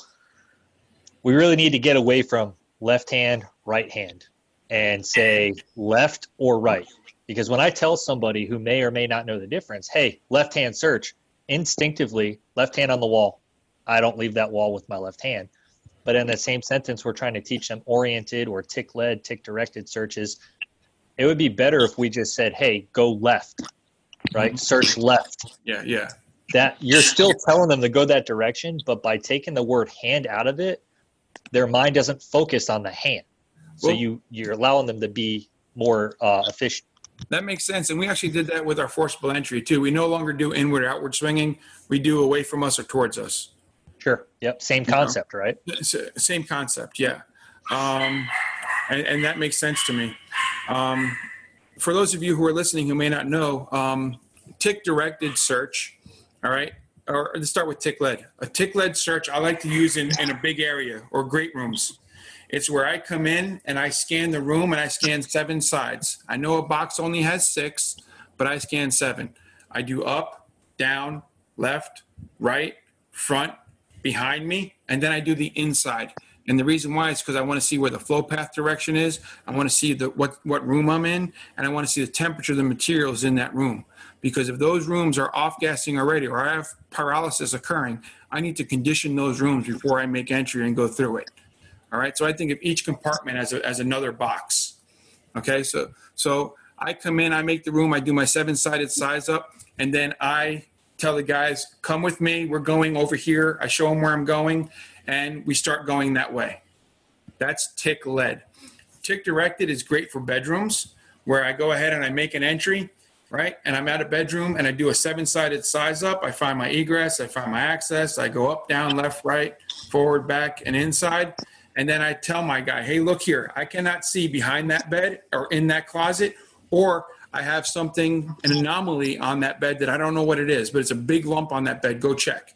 We really need to get away from left hand, right hand, and say left or right. Because when I tell somebody who may or may not know the difference, hey, left hand search, instinctively, left hand on the wall. I don't leave that wall with my left hand. But in that same sentence, we're trying to teach them oriented or tick-led, tick-directed searches. It would be better if we just said, hey, go left, right? Search left. Yeah, yeah. That you're still telling them to go that direction, but by taking the word hand out of it, their mind doesn't focus on the hand. So well, you, you're allowing them to be more uh, efficient. That makes sense. And we actually did that with our forcible entry, too. We no longer do inward, outward swinging. We do away from us or towards us. Sure. Yep. Same concept, you know? Right? Same concept. Yeah. Um, and, and that makes sense to me. Um, for those of you who are listening who may not know, um, tick directed search. All right. Or let's start with tick led. A tick led search I like to use in, in a big area or great rooms. It's where I come in and I scan the room and I scan seven sides. I know a box only has six, but I scan seven. I do up, down, left, right, front, behind me, and then I do the inside. And the reason why is because I want to see where the flow path direction is. I want to see the what, what room I'm in, and I want to see the temperature of the materials in that room. Because if those rooms are off-gassing already or I have pyrolysis occurring, I need to condition those rooms before I make entry and go through it. All right, so I think of each compartment as a, as another box. Okay, so so I come in, I make the room, I do my seven-sided size up, and then I tell the guys, come with me, we're going over here. I show them where I'm going, and we start going that way. That's tick led. Tick directed is great for bedrooms, where I go ahead and I make an entry, right? And I'm at a bedroom, and I do a seven-sided size up. I find my egress, I find my access, I go up, down, left, right, forward, back, and inside. And then I tell my guy, hey, look here, I cannot see behind that bed or in that closet, or I have something, an anomaly on that bed that I don't know what it is, but it's a big lump on that bed. Go check.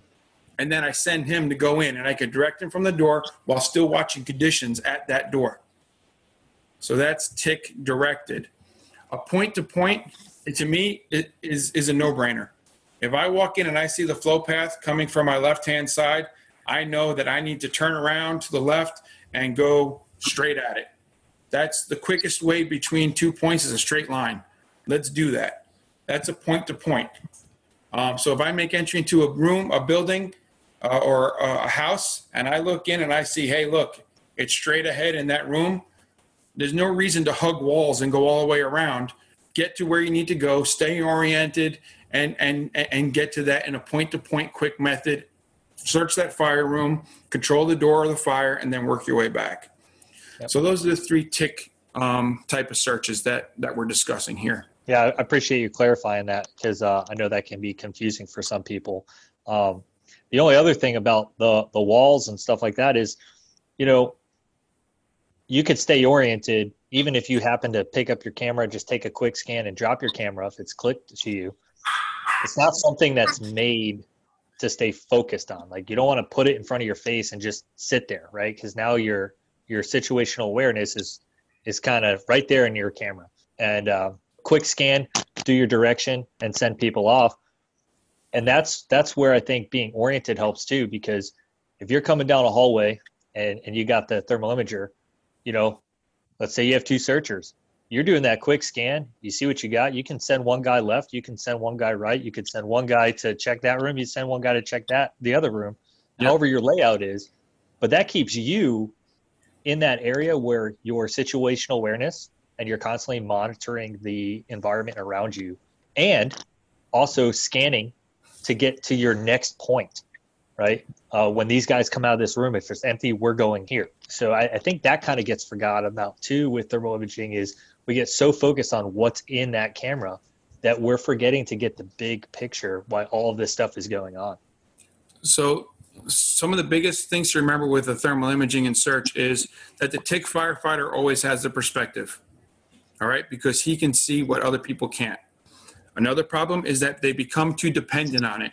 And then I send him to go in, and I can direct him from the door while still watching conditions at that door. So that's tick directed. A point to point, to me, it is, is a no-brainer. If I walk in and I see the flow path coming from my left-hand side, I know that I need to turn around to the left and go straight at it. That's the quickest way between two points is a straight line. Let's do that. That's a point to point. Um, so if I make entry into a room, a building, uh, or a house, and I look in and I see, hey, look, it's straight ahead in that room. There's no reason to hug walls and go all the way around. Get to where you need to go, stay oriented, and and and get to that in a point-to-point quick method. Search that fire room, control the door of the fire, and then work your way back. Yep. So those are the three tick um, type of searches that, that we're discussing here. Yeah, I appreciate you clarifying that because uh, I know that can be confusing for some people. Um, the only other thing about the, the walls and stuff like that is, you know, you could stay oriented even if you happen to pick up your camera, just take a quick scan and drop your camera if it's clicked to you. It's not something that's made to stay focused on. Like, you don't want to put it in front of your face and just sit there, right? Because now your your situational awareness is is kind of right there in your camera. And uh, quick scan, do your direction, and send people off. And that's that's where I think being oriented helps too, because if you're coming down a hallway and, and you got the thermal imager, you know, let's say you have two searchers. You're doing that quick scan. You see what you got. You can send one guy left. You can send one guy right. You could send one guy to check that room. You send one guy to check that the other room, yep. However your layout is. But that keeps you in that area where your situational awareness and you're constantly monitoring the environment around you, and also scanning to get to your next point, right? Uh, when these guys come out of this room, if it's empty, we're going here. So I, I think that kind of gets forgotten about too with thermal imaging, is we get so focused on what's in that camera that we're forgetting to get the big picture while all of this stuff is going on. So some of the biggest things to remember with the thermal imaging and search is that the TIC firefighter always has the perspective, all right, because he can see what other people can't. Another problem is that they become too dependent on it,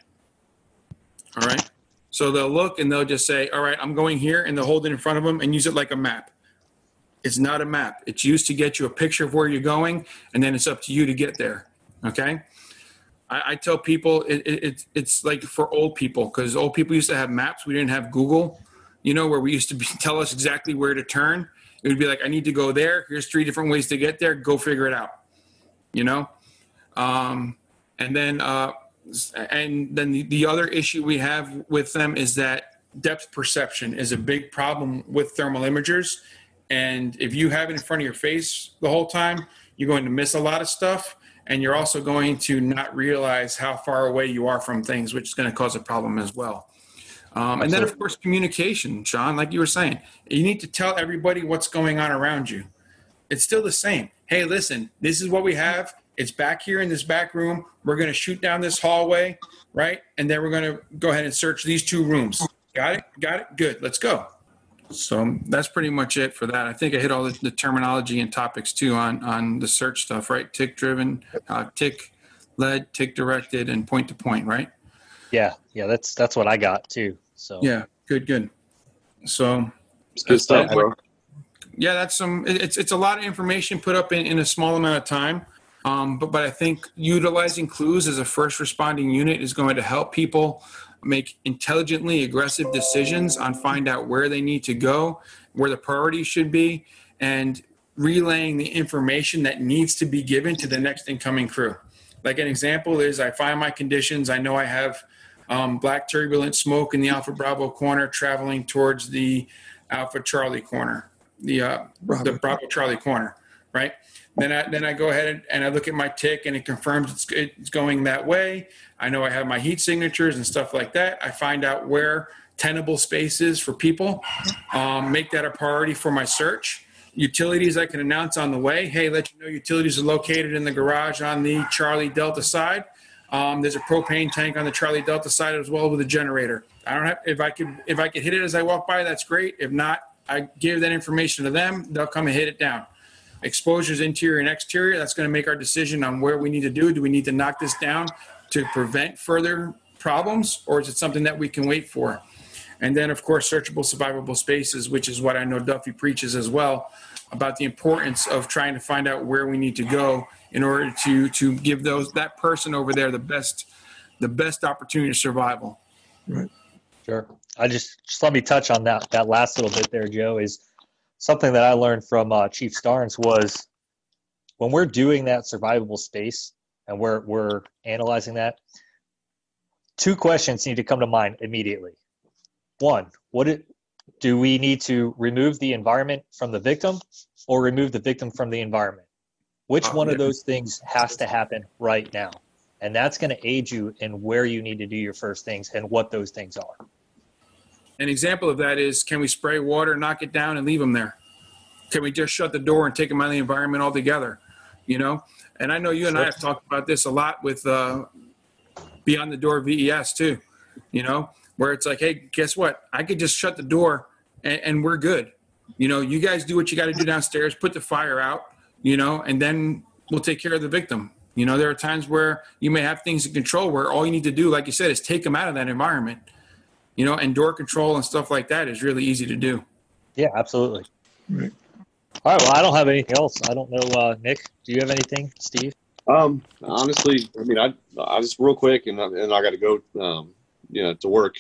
all right? So they'll look and they'll just say, all right, I'm going here, and they'll hold it in front of them and use it like a map. It's not a map. It's used to get you a picture of where you're going, and then it's up to you to get there, okay? I, I tell people it, it, it, it's like for old people, because old people used to have maps. We didn't have Google, you know, where we used to be, tell us exactly where to turn. It would be like, I need to go there. Here's three different ways to get there. Go figure it out, you know? Um, and then uh, and then the, the other issue we have with them is that depth perception is a big problem with thermal imagers. And if you have it in front of your face the whole time, you're going to miss a lot of stuff. And you're also going to not realize how far away you are from things, which is going to cause a problem as well. Um, and then, of course, communication, Sean, like you were saying, you need to tell everybody what's going on around you. It's still the same. Hey, listen, this is what we have. It's back here in this back room. We're going to shoot down this hallway, right? And then we're going to go ahead and search these two rooms. Got it? Got it? Good. Let's go. So that's pretty much it for that. I think I hit all the, the terminology and topics too on, on the search stuff, right? Tick driven, uh, tick led, tick directed, and point to point, right? Yeah. Yeah. That's, that's what I got too. So yeah, good, good. So it's good stuff, that, bro. Yeah, that's some, it's, it's a lot of information put up in, in a small amount of time. Um, but, but I think utilizing clues as a first responding unit is going to help people make intelligently aggressive decisions on find out where they need to go, where the priorities should be, and relaying the information that needs to be given to the next incoming crew. Like an example is I find my conditions. I know I have um, black turbulent smoke in the Alpha Bravo corner traveling towards the Alpha Charlie corner, the, uh, Bravo. the Bravo Charlie corner, right? Then I, then I go ahead and, and I look at my tick and it confirms it's, it's going that way. I know I have my heat signatures and stuff like that. I find out where tenable space is for people, um, make that a priority for my search. Utilities I can announce on the way. Hey, let you know utilities are located in the garage on the Charlie Delta side. Um, there's a propane tank on the Charlie Delta side as well with a generator. I don't have, if I could, if I could hit it as I walk by, that's great. If not, I give that information to them. They'll come and hit it down. Exposures interior and exterior, that's going to make our decision on where we need to do. Do we need to knock this down to prevent further problems, or is it something that we can wait for? And then, of course, searchable, survivable spaces, which is what I know Duffy preaches as well, about the importance of trying to find out where we need to go in order to to give those that person over there the best the best opportunity of survival. Right. Sure. I just just let me touch on that that last little bit there, Joe, is something that I learned from uh, Chief Starnes was when we're doing that survivable space and we're we're analyzing that, two questions need to come to mind immediately. One, what it, do we need to remove the environment from the victim or remove the victim from the environment? Which oh, one yeah. of those things has to happen right now? And that's going to aid you in where you need to do your first things and what those things are. An example of that is, can we spray water, knock it down, and leave them there? Can we just shut the door and take them out of the environment altogether? You know, and I know you and I have talked about this a lot with uh, Beyond the Door V E S too, you know, where it's like, hey, guess what? I could just shut the door and, and we're good. You know, you guys do what you got to do downstairs, put the fire out, you know, and then we'll take care of the victim. You know, there are times where you may have things in control where all you need to do, like you said, is take them out of that environment. You know, and door control and stuff like that is really easy to do. Yeah, absolutely. Right. All right. Well, I don't have anything else. I don't know, uh, Nick. Do you have anything, Steve? Um, honestly, I mean, I, I just real quick, and I, and I got to go, um, you know, to work.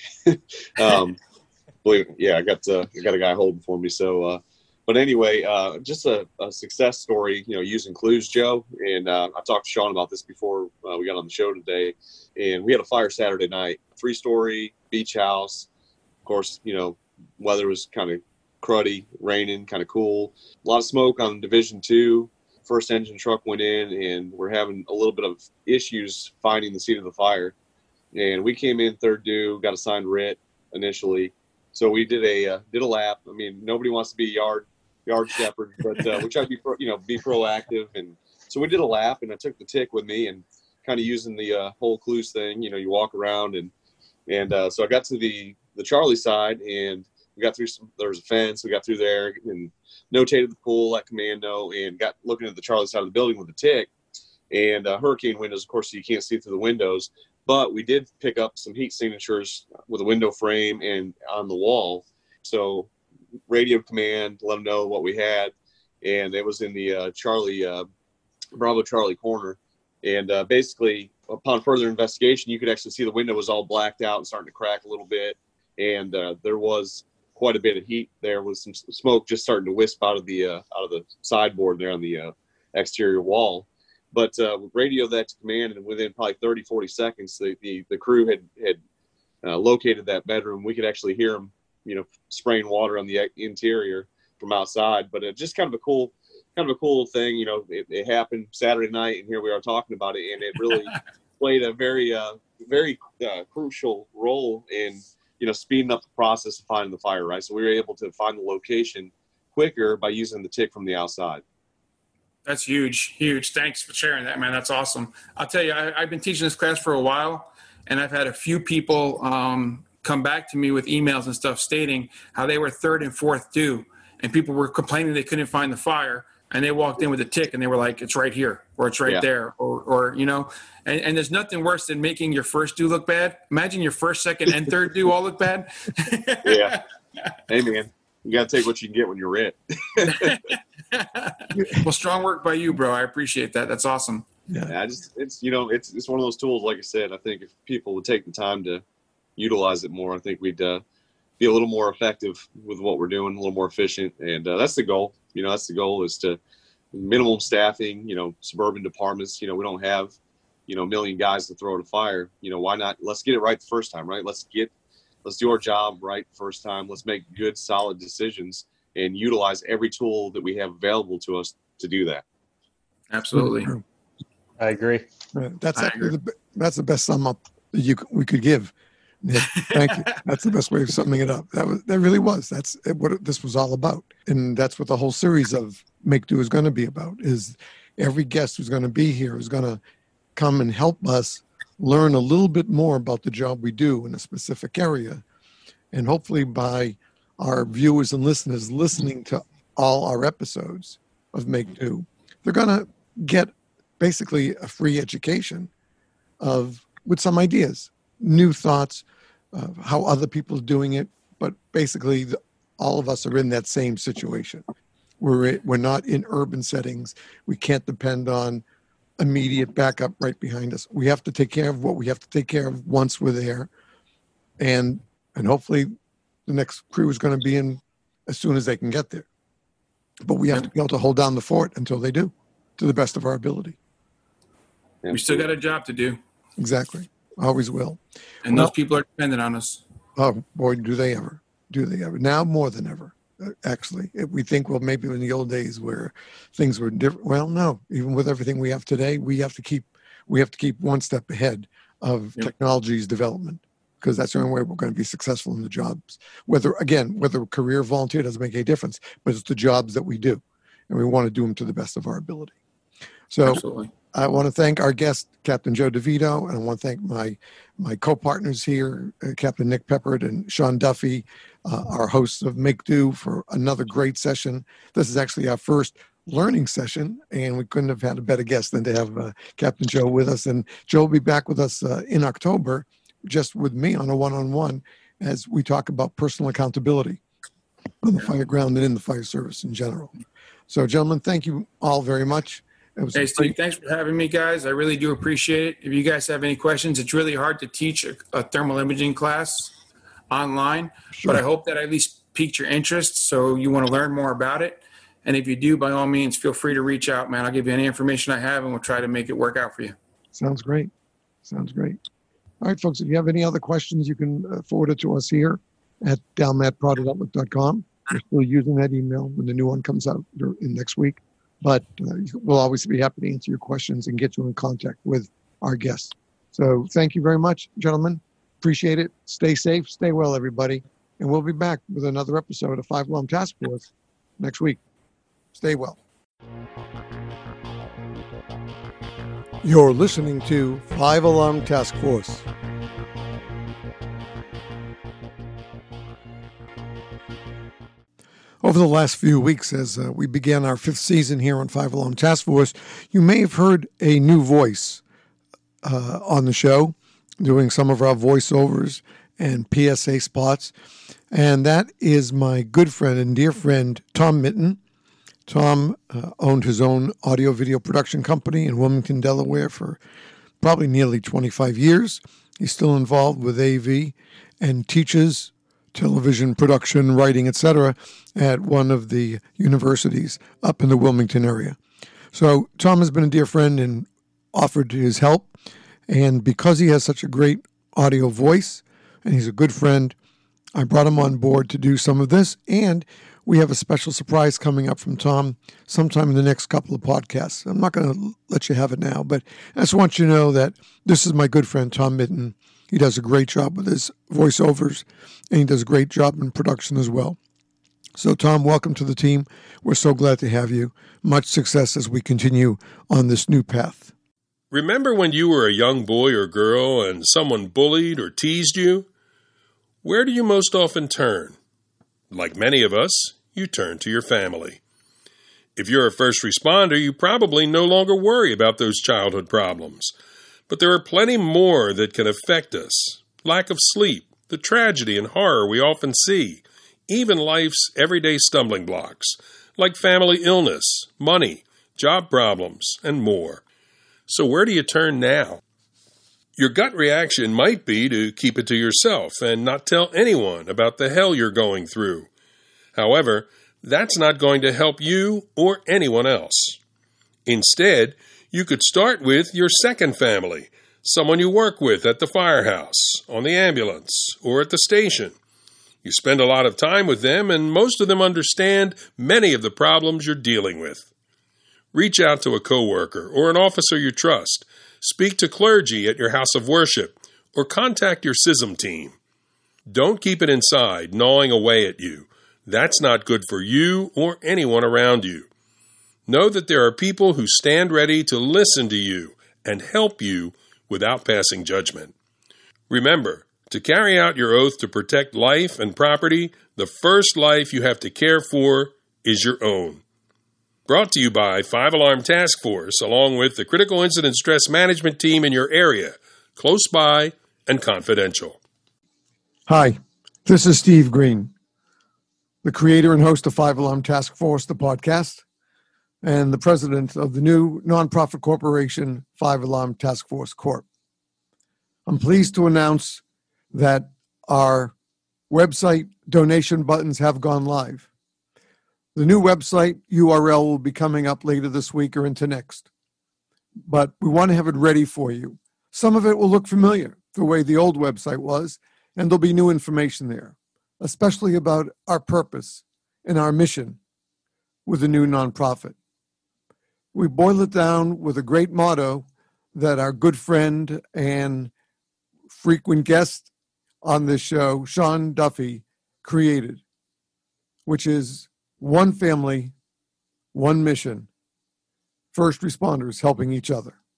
um, believe it, yeah, I got uh, I got a guy holding for me. So, uh, but anyway, uh, just a, a success story, you know, using clues, Joe. And uh, I talked to Sean about this before uh, we got on the show today. And we had a fire Saturday night, three story beach house. Of course, you know, weather was kind of cruddy, raining, kind of cool. A lot of smoke on Division Two. First engine truck went in, and we're having a little bit of issues finding the seat of the fire. And we came in third due, got assigned R I T initially. So we did a uh, did a lap. I mean, nobody wants to be yard yard shepherd, but uh, we try to be pro, you know be proactive. And so we did a lap, and I took the tick with me, and kind of using the uh, whole clues thing. You know, you walk around, and and uh, so I got to the the Charlie side, and we got through some. There was a fence. We got through there and notated the pool, let command know, and got looking at the Charlie side of the building with the tick. And uh, hurricane windows, of course, so you can't see through the windows. But we did pick up some heat signatures with a window frame and on the wall. So radio command, let them know what we had. And it was in the uh, Charlie, uh, Bravo Charlie corner. And uh, basically, upon further investigation, you could actually see the window was all blacked out and starting to crack a little bit. And uh, there was quite a bit of heat there with some smoke just starting to wisp out of the uh, out of the sideboard there on the uh, exterior wall. But uh, we radioed that to command, and within probably thirty, forty seconds, the, the, the crew had, had uh, located that bedroom. We could actually hear them, you know, spraying water on the interior from outside. But uh, just kind of a cool, kind of a cool thing. You know, it, it happened Saturday night, and here we are talking about it, and it really played a very, uh, very uh, crucial role in, you know, speeding up the process of finding the fire, right? So we were able to find the location quicker by using the tick from the outside. That's huge, huge. Thanks for sharing that, man. That's awesome. I'll tell you, I, I've been teaching this class for a while, and I've had a few people um, come back to me with emails and stuff stating how they were third and fourth due, and people were complaining they couldn't find the fire, and they walked in with a tick, and they were like, it's right here, or it's right yeah. there, or, or you know, and, and there's nothing worse than making your first due look bad. Imagine your first, second, and third due all look bad. Yeah. Hey, man. You got to take what you can get when you're it. Well, strong work by you, bro. I appreciate that. That's awesome. Yeah, I just, it's, you know, it's, it's one of those tools, like I said, I think if people would take the time to utilize it more, I think we'd uh, be a little more effective with what we're doing, a little more efficient. And uh, that's the goal. You know, that's the goal is to minimum staffing, you know, suburban departments, you know, we don't have, you know, a million guys to throw at a fire. You know, why not? Let's get it right the first time, right? Let's get, let's do our job right the first time. Let's make good, solid decisions and utilize every tool that we have available to us to do that. Absolutely. I agree. Right. That's I actually agree. The, that's the best sum up you we could give. Nick, thank you. That's the best way of summing it up. That was that really was. That's what this was all about, and that's what the whole series of Make Do is going to be about. Is every guest who's going to be here is going to come and help us learn a little bit more about the job we do in a specific area, and hopefully by our viewers and listeners listening to all our episodes of Make Do, they're going to get basically a free education of with some ideas, new thoughts, uh, how other people are doing it. But basically, the, all of us are in that same situation. We're we're not in urban settings. We can't depend on immediate backup right behind us. We have to take care of what we have to take care of once we're there, and and hopefully the next crew is going to be in as soon as they can get there. But we have to be able to hold down the fort until they do, to the best of our ability. We still got a job to do. Exactly. Always will. And well, those people are dependent on us. Oh, boy, do they ever. Do they ever. Now more than ever, actually. We think, well, maybe in the old days where things were different. Well, no. Even with everything we have today, we have to keep we have to keep one step ahead of yep. technology's development, because that's the only way we're going to be successful in the jobs. Whether, again, whether career volunteer doesn't make any difference, but it's the jobs that we do, and we want to do them to the best of our ability. So, Absolutely. I want to thank our guest, Captain Joe DeVito, and I want to thank my my co-partners here, uh, Captain Nick Peppard and Sean Duffy, uh, our hosts of Make Do, for another great session. This is actually our first learning session, and we couldn't have had a better guest than to have uh, Captain Joe with us. And Joe will be back with us uh, in October, just with me on a one-on-one, as we talk about personal accountability on the fire ground and in the fire service in general. So, gentlemen, thank you all very much. It was Hey, Steve, thanks for having me, guys. I really do appreciate it. If you guys have any questions, it's really hard to teach a, a thermal imaging class online, Sure. but I hope that I at least piqued your interest so you want to learn more about it. And if you do, by all means, feel free to reach out, man. I'll give you any information I have, and we'll try to make it work out for you. Sounds great. Sounds great. All right, folks, if you have any other questions, you can uh, forward it to us here at dalmat product outlook dot com. We're still using that email when the new one comes out in next week. But uh, we'll always be happy to answer your questions and get you in contact with our guests. So thank you very much, gentlemen. Appreciate it. Stay safe. Stay well, everybody. And we'll be back with another episode of Five Alarm Task Force next week. Stay well. You're listening to Five Alarm Task Force. Over the last few weeks, as uh, we began our fifth season here on Five Alarm Task Force, you may have heard a new voice uh, on the show, doing some of our voiceovers and P S A spots. And that is my good friend and dear friend, Tom Mitten. Tom uh, owned his own audio-video production company in Wilmington, Delaware for probably nearly twenty-five years. He's still involved with A V and teaches television production, writing, et cetera, at one of the universities up in the Wilmington area. So Tom has been a dear friend and offered his help. And because he has such a great audio voice and he's a good friend, I brought him on board to do some of this. And we have a special surprise coming up from Tom sometime in the next couple of podcasts. I'm not going to let you have it now, but I just want you to know that this is my good friend, Tom Mitten. He does a great job with his voiceovers, and he does a great job in production as well. So, Tom, welcome to the team. We're so glad to have you. Much success as we continue on this new path. Remember when you were a young boy or girl and someone bullied or teased you? Where do you most often turn? Like many of us, you turn to your family. If you're a first responder, you probably no longer worry about those childhood problems. But there are plenty more that can affect us. Lack of sleep, the tragedy and horror we often see, even life's everyday stumbling blocks, like family illness, money, job problems, and more. So where do you turn now? Your gut reaction might be to keep it to yourself and not tell anyone about the hell you're going through. However, that's not going to help you or anyone else. Instead, you could start with your second family, someone you work with at the firehouse, on the ambulance, or at the station. You spend a lot of time with them, and most of them understand many of the problems you're dealing with. Reach out to a coworker or an officer you trust. Speak to clergy at your house of worship, or contact your C I S M team. Don't keep it inside, gnawing away at you. That's not good for you or anyone around you. Know that there are people who stand ready to listen to you and help you without passing judgment. Remember, to carry out your oath to protect life and property, the first life you have to care for is your own. Brought to you by Five Alarm Task Force, along with the Critical Incident Stress Management Team in your area, close by and confidential. Hi, this is Steve Green, the creator and host of Five Alarm Task Force, the podcast, and the president of the new nonprofit corporation, Five Alarm Task Force Corp. I'm pleased to announce that our website donation buttons have gone live. The new website U R L will be coming up later this week or into next, but we want to have it ready for you. Some of it will look familiar, the way the old website was, and there'll be new information there, especially about our purpose and our mission with the new nonprofit. We boil it down with a great motto that our good friend and frequent guest on this show, Sean Duffy, created, which is one family, one mission, first responders helping each other.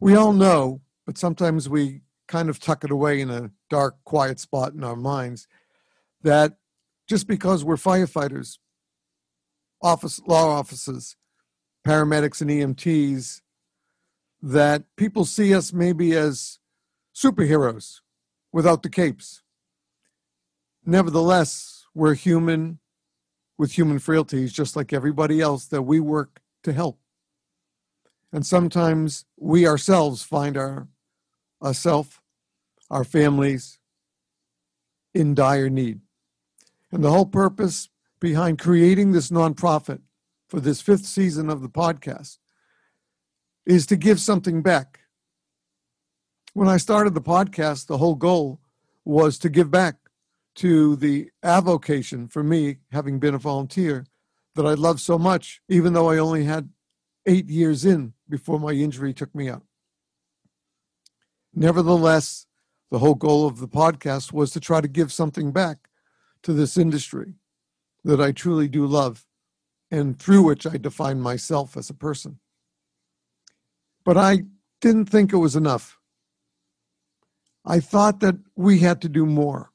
We all know, but sometimes we kind of tuck it away in a dark, quiet spot in our minds, that just because we're firefighters, office, law officers, paramedics and E M Ts, that people see us maybe as superheroes without the capes. Nevertheless, we're human with human frailties, just like everybody else that we work to help. And sometimes we ourselves find our ourself, our families in dire need. And the whole purpose behind creating this nonprofit for this fifth season of the podcast is to give something back. When I started the podcast, the whole goal was to give back to the avocation for me, having been a volunteer, that I loved so much, even though I only had eight years in before my injury took me out. Nevertheless, the whole goal of the podcast was to try to give something back to this industry that I truly do love, and through which I define myself as a person. But I didn't think it was enough. I thought that we had to do more.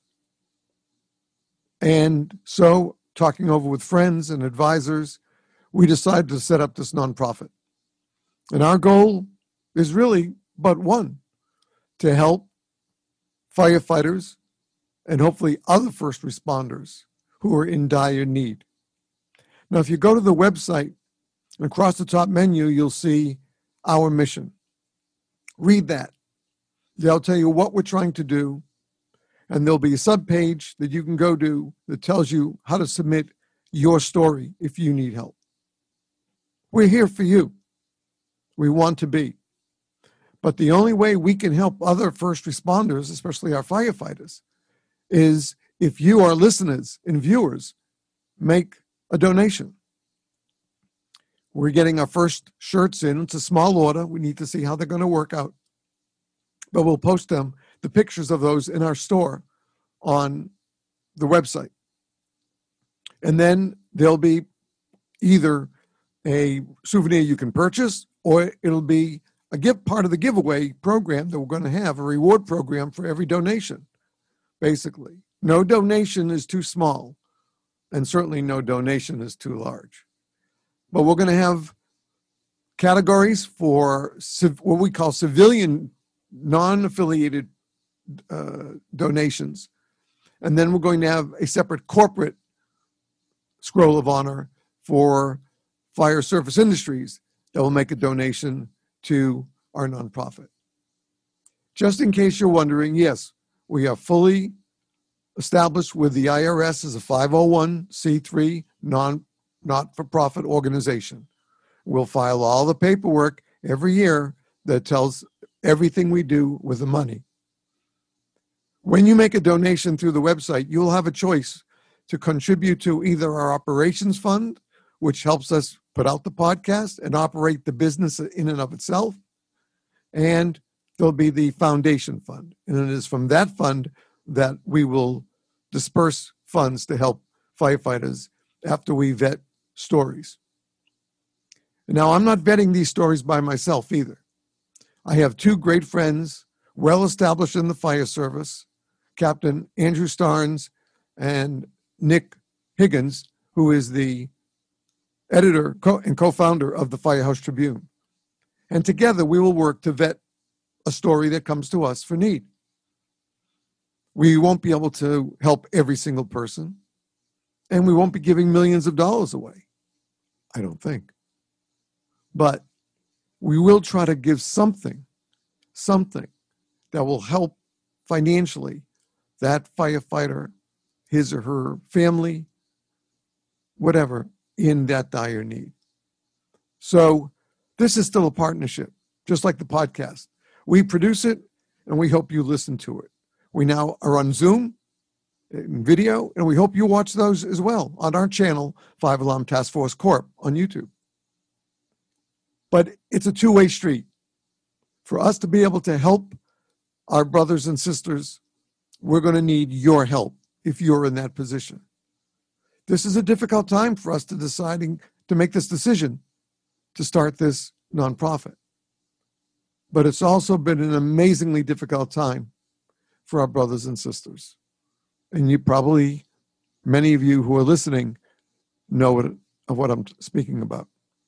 And so, talking over with friends and advisors, we decided to set up this nonprofit. And our goal is really but one, to help firefighters and hopefully other first responders who are in dire need. Now, if you go to the website, across the top menu, you'll see our mission. Read that. They'll tell you what we're trying to do, and there'll be a subpage that you can go to that tells you how to submit your story if you need help. We're here for you. We want to be. But the only way we can help other first responders, especially our firefighters, is if you, our listeners and viewers, make a donation. We're getting our first shirts in. It's a small order. We need to see how they're going to work out. But we'll post them, the pictures of those, in our store on the website. And then there'll be either a souvenir you can purchase, or it'll be a gift, part of the giveaway program that we're going to have, a reward program for every donation, basically. No donation is too small, and certainly no donation is too large. But we're going to have categories for civ- what we call civilian, non-affiliated uh, donations. And then we're going to have a separate corporate scroll of honor for fire service industries that will make a donation to our nonprofit. Just in case you're wondering, yes, we are fully established with the I R S as a five oh one c three non not-for-profit organization. We'll file all the paperwork every year that tells everything we do with the money. When you make a donation through the website, you'll have a choice to contribute to either our operations fund, which helps us put out the podcast and operate the business in and of itself, and there'll be the foundation fund. And it is from that fund that we will disperse funds to help firefighters after we vet stories. Now, I'm not vetting these stories by myself either. I have two great friends, well established in the fire service, Captain Andrew Starnes and Nick Higgins, who is the editor and co-founder of the Firehouse Tribune. And together we will work to vet a story that comes to us for need. We won't be able to help every single person, and we won't be giving millions of dollars away, I don't think. But we will try to give something, something that will help financially that firefighter, his or her family, whatever, in that dire need. So this is still a partnership, just like the podcast. We produce it, and we hope you listen to it. We now are on Zoom, in video, and we hope you watch those as well on our channel, Five Alarm Task Force Corp on YouTube. But it's a two-way street. For us to be able to help our brothers and sisters, we're going to need your help if you're in that position. This is a difficult time for us to deciding to make this decision to start this nonprofit. but it's also been an amazingly difficult time for our brothers and sisters. And you probably, many of you who are listening, know what, of what I'm speaking about.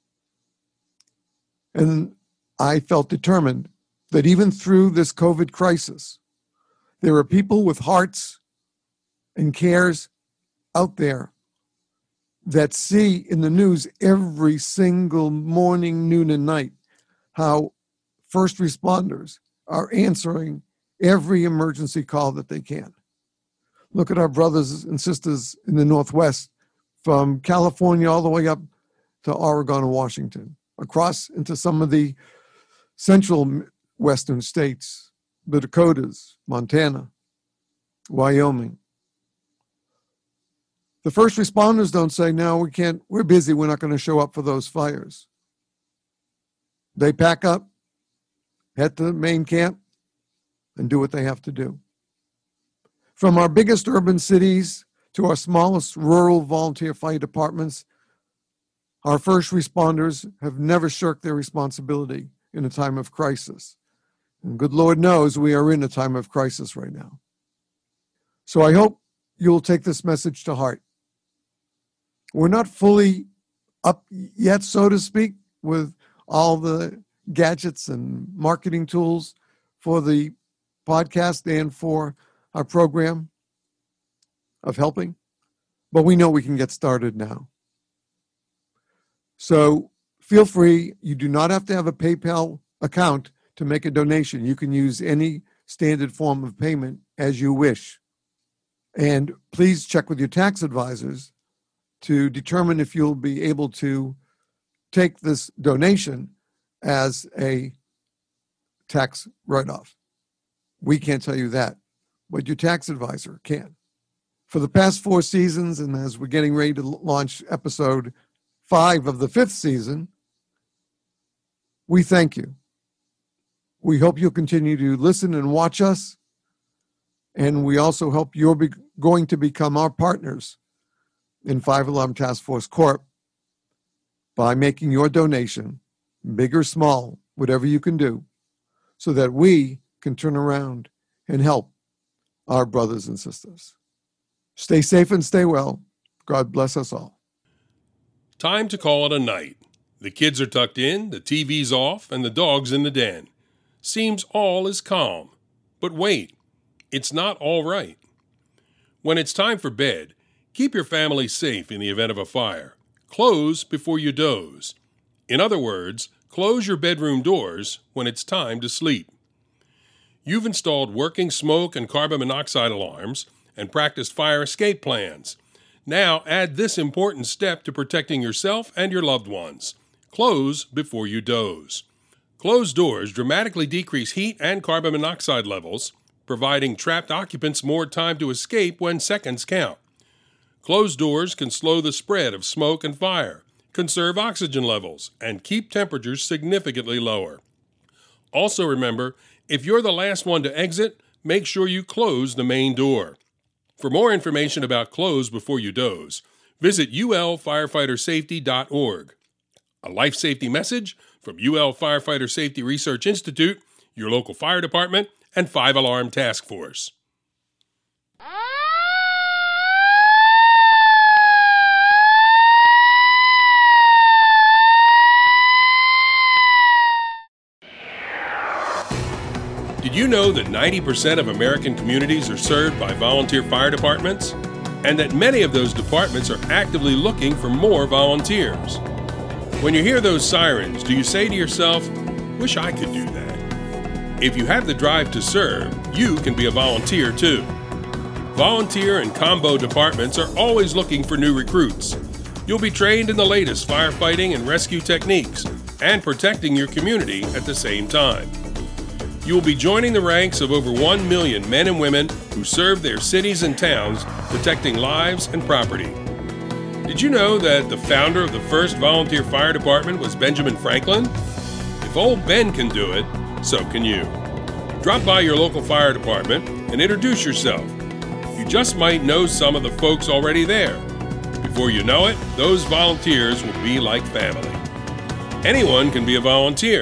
And I felt determined that even through this COVID crisis, there are people with hearts and cares out there that see in the news every single morning, noon, and night how first responders are answering every emergency call that they can. Look at our brothers and sisters in the Northwest, from California all the way up to Oregon and Washington, across into some of the central western states, the Dakotas, Montana, Wyoming. The first responders don't say, no, we can't, we're busy, we're not going to show up for those fires. They pack up, head to the main camp, and do what they have to do. From our biggest urban cities to our smallest rural volunteer fire departments, our first responders have never shirked their responsibility in a time of crisis. And good Lord knows we are in a time of crisis right now. So I hope you'll take this message to heart. We're not fully up yet, so to speak, with all the gadgets and marketing tools for the podcast and for our program of helping, but we know we can get started now. So feel free. You do not have to have a PayPal account to make a donation. You can use any standard form of payment as you wish. And please check with your tax advisors to determine if you'll be able to take this donation as a tax write-off. We can't tell you that, but your tax advisor can. For the past four seasons, and as we're getting ready to launch episode five of the fifth season, we thank you. We hope you'll continue to listen and watch us, and we also hope you're be- going to become our partners in Five Alarm Task Force Corp by making your donation, big or small, whatever you can do, so that we can turn around and help our brothers and sisters. Stay safe and stay well. God bless us all. Time to call it a night. The kids are tucked in, the T V's off, and the dog's in the den. Seems all is calm. But wait, it's not all right. When it's time for bed, keep your family safe in the event of a fire. Close before you doze. In other words, close your bedroom doors when it's time to sleep. You've installed working smoke and carbon monoxide alarms and practiced fire escape plans. Now add this important step to protecting yourself and your loved ones. Close before you doze. Closed doors dramatically decrease heat and carbon monoxide levels, providing trapped occupants more time to escape when seconds count. Closed doors can slow the spread of smoke and fire, conserve oxygen levels, and keep temperatures significantly lower. Also remember, if you're the last one to exit, make sure you close the main door. For more information about close before you doze, visit U L firefighter safety dot org. A life safety message from U L Firefighter Safety Research Institute, your local fire department, and Five Alarm Task Force. Did you know that ninety percent of American communities are served by volunteer fire departments? And that many of those departments are actively looking for more volunteers? When you hear those sirens, do you say to yourself, wish I could do that? If you have the drive to serve, you can be a volunteer too. Volunteer and combo departments are always looking for new recruits. You'll be trained in the latest firefighting and rescue techniques and protecting your community at the same time. You will be joining the ranks of over one million men and women who serve their cities and towns, protecting lives and property. Did you know that the founder of the first volunteer fire department was Benjamin Franklin? If old Ben can do it, so can you. Drop by your local fire department and introduce yourself. You just might know some of the folks already there. Before you know it, those volunteers will be like family. Anyone can be a volunteer.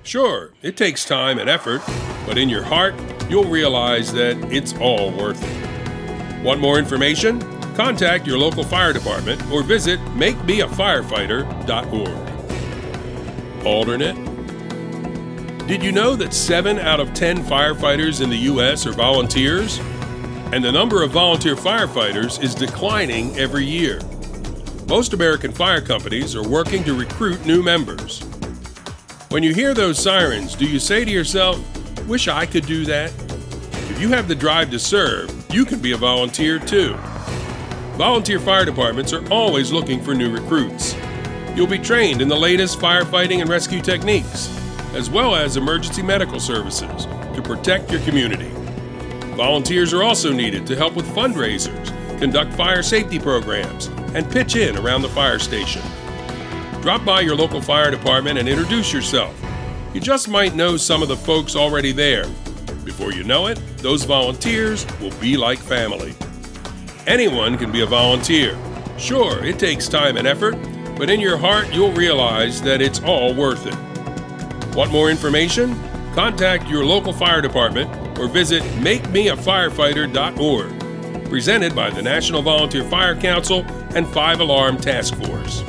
Sure, it takes time and effort, but in your heart, you'll realize that it's all worth it. Want more information? Contact your local fire department or visit make me a firefighter dot org. Alternate. Did you know that seven out of ten firefighters in the U S are volunteers? And the number of volunteer firefighters is declining every year. Most American fire companies are working to recruit new members. When you hear those sirens, do you say to yourself, wish I could do that? If you have the drive to serve, you can be a volunteer too. Volunteer fire departments are always looking for new recruits. You'll be trained in the latest firefighting and rescue techniques, as well as emergency medical services to protect your community. Volunteers are also needed to help with fundraisers, conduct fire safety programs, and pitch in around the fire station. Drop by your local fire department and introduce yourself. You just might know some of the folks already there. Before you know it, those volunteers will be like family. Anyone can be a volunteer. Sure, it takes time and effort, but in your heart, you'll realize that it's all worth it. Want more information? Contact your local fire department or visit make me a firefighter dot org. Presented by the National Volunteer Fire Council and Five Alarm Task Force.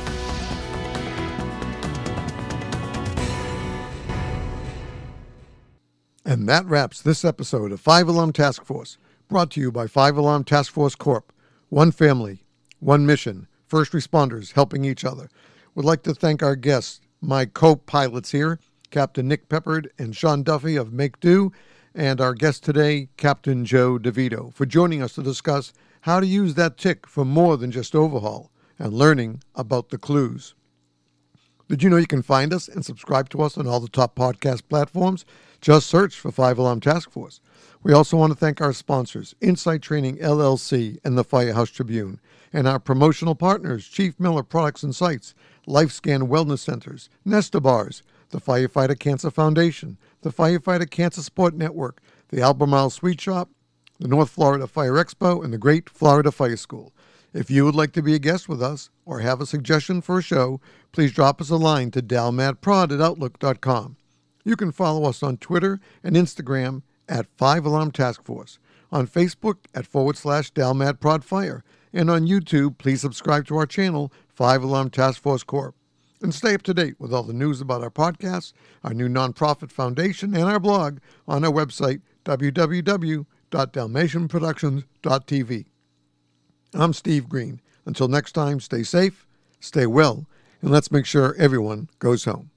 And that wraps this episode of Five Alarm Task Force, brought to you by Five Alarm Task Force Corp. One family, one mission, first responders helping each other. Would like to thank our guests, my co-pilots here, Captain Nick Peppard and Sean Duffy of Make Do, and our guest today, Captain Joe DeVito, for joining us to discuss how to use that tick for more than just overhaul and learning about the clues. Did you know you can find us and subscribe to us on all the top podcast platforms? Just search for Five Alarm Task Force. We also want to thank our sponsors, Insight Training L L C and the Firehouse Tribune, and our promotional partners, Chief Miller Products and Sites, LifeScan Wellness Centers, Nesta Bars, the Firefighter Cancer Foundation, the Firefighter Cancer Support Network, the Albemarle Sweet Shop, the North Florida Fire Expo, and the Great Florida Fire School. If you would like to be a guest with us or have a suggestion for a show, please drop us a line to dalmadprod at outlook dot com. You can follow us on Twitter and Instagram at Five Alarm Task Force, on Facebook at forward slash dalmadprodfire, and on YouTube, please subscribe to our channel, Five Alarm Task Force Corp. And stay up to date with all the news about our podcast, our new nonprofit foundation, and our blog on our website, w w w dot dalmatian productions dot t v. I'm Steve Green. Until next time, stay safe, stay well, and let's make sure everyone goes home.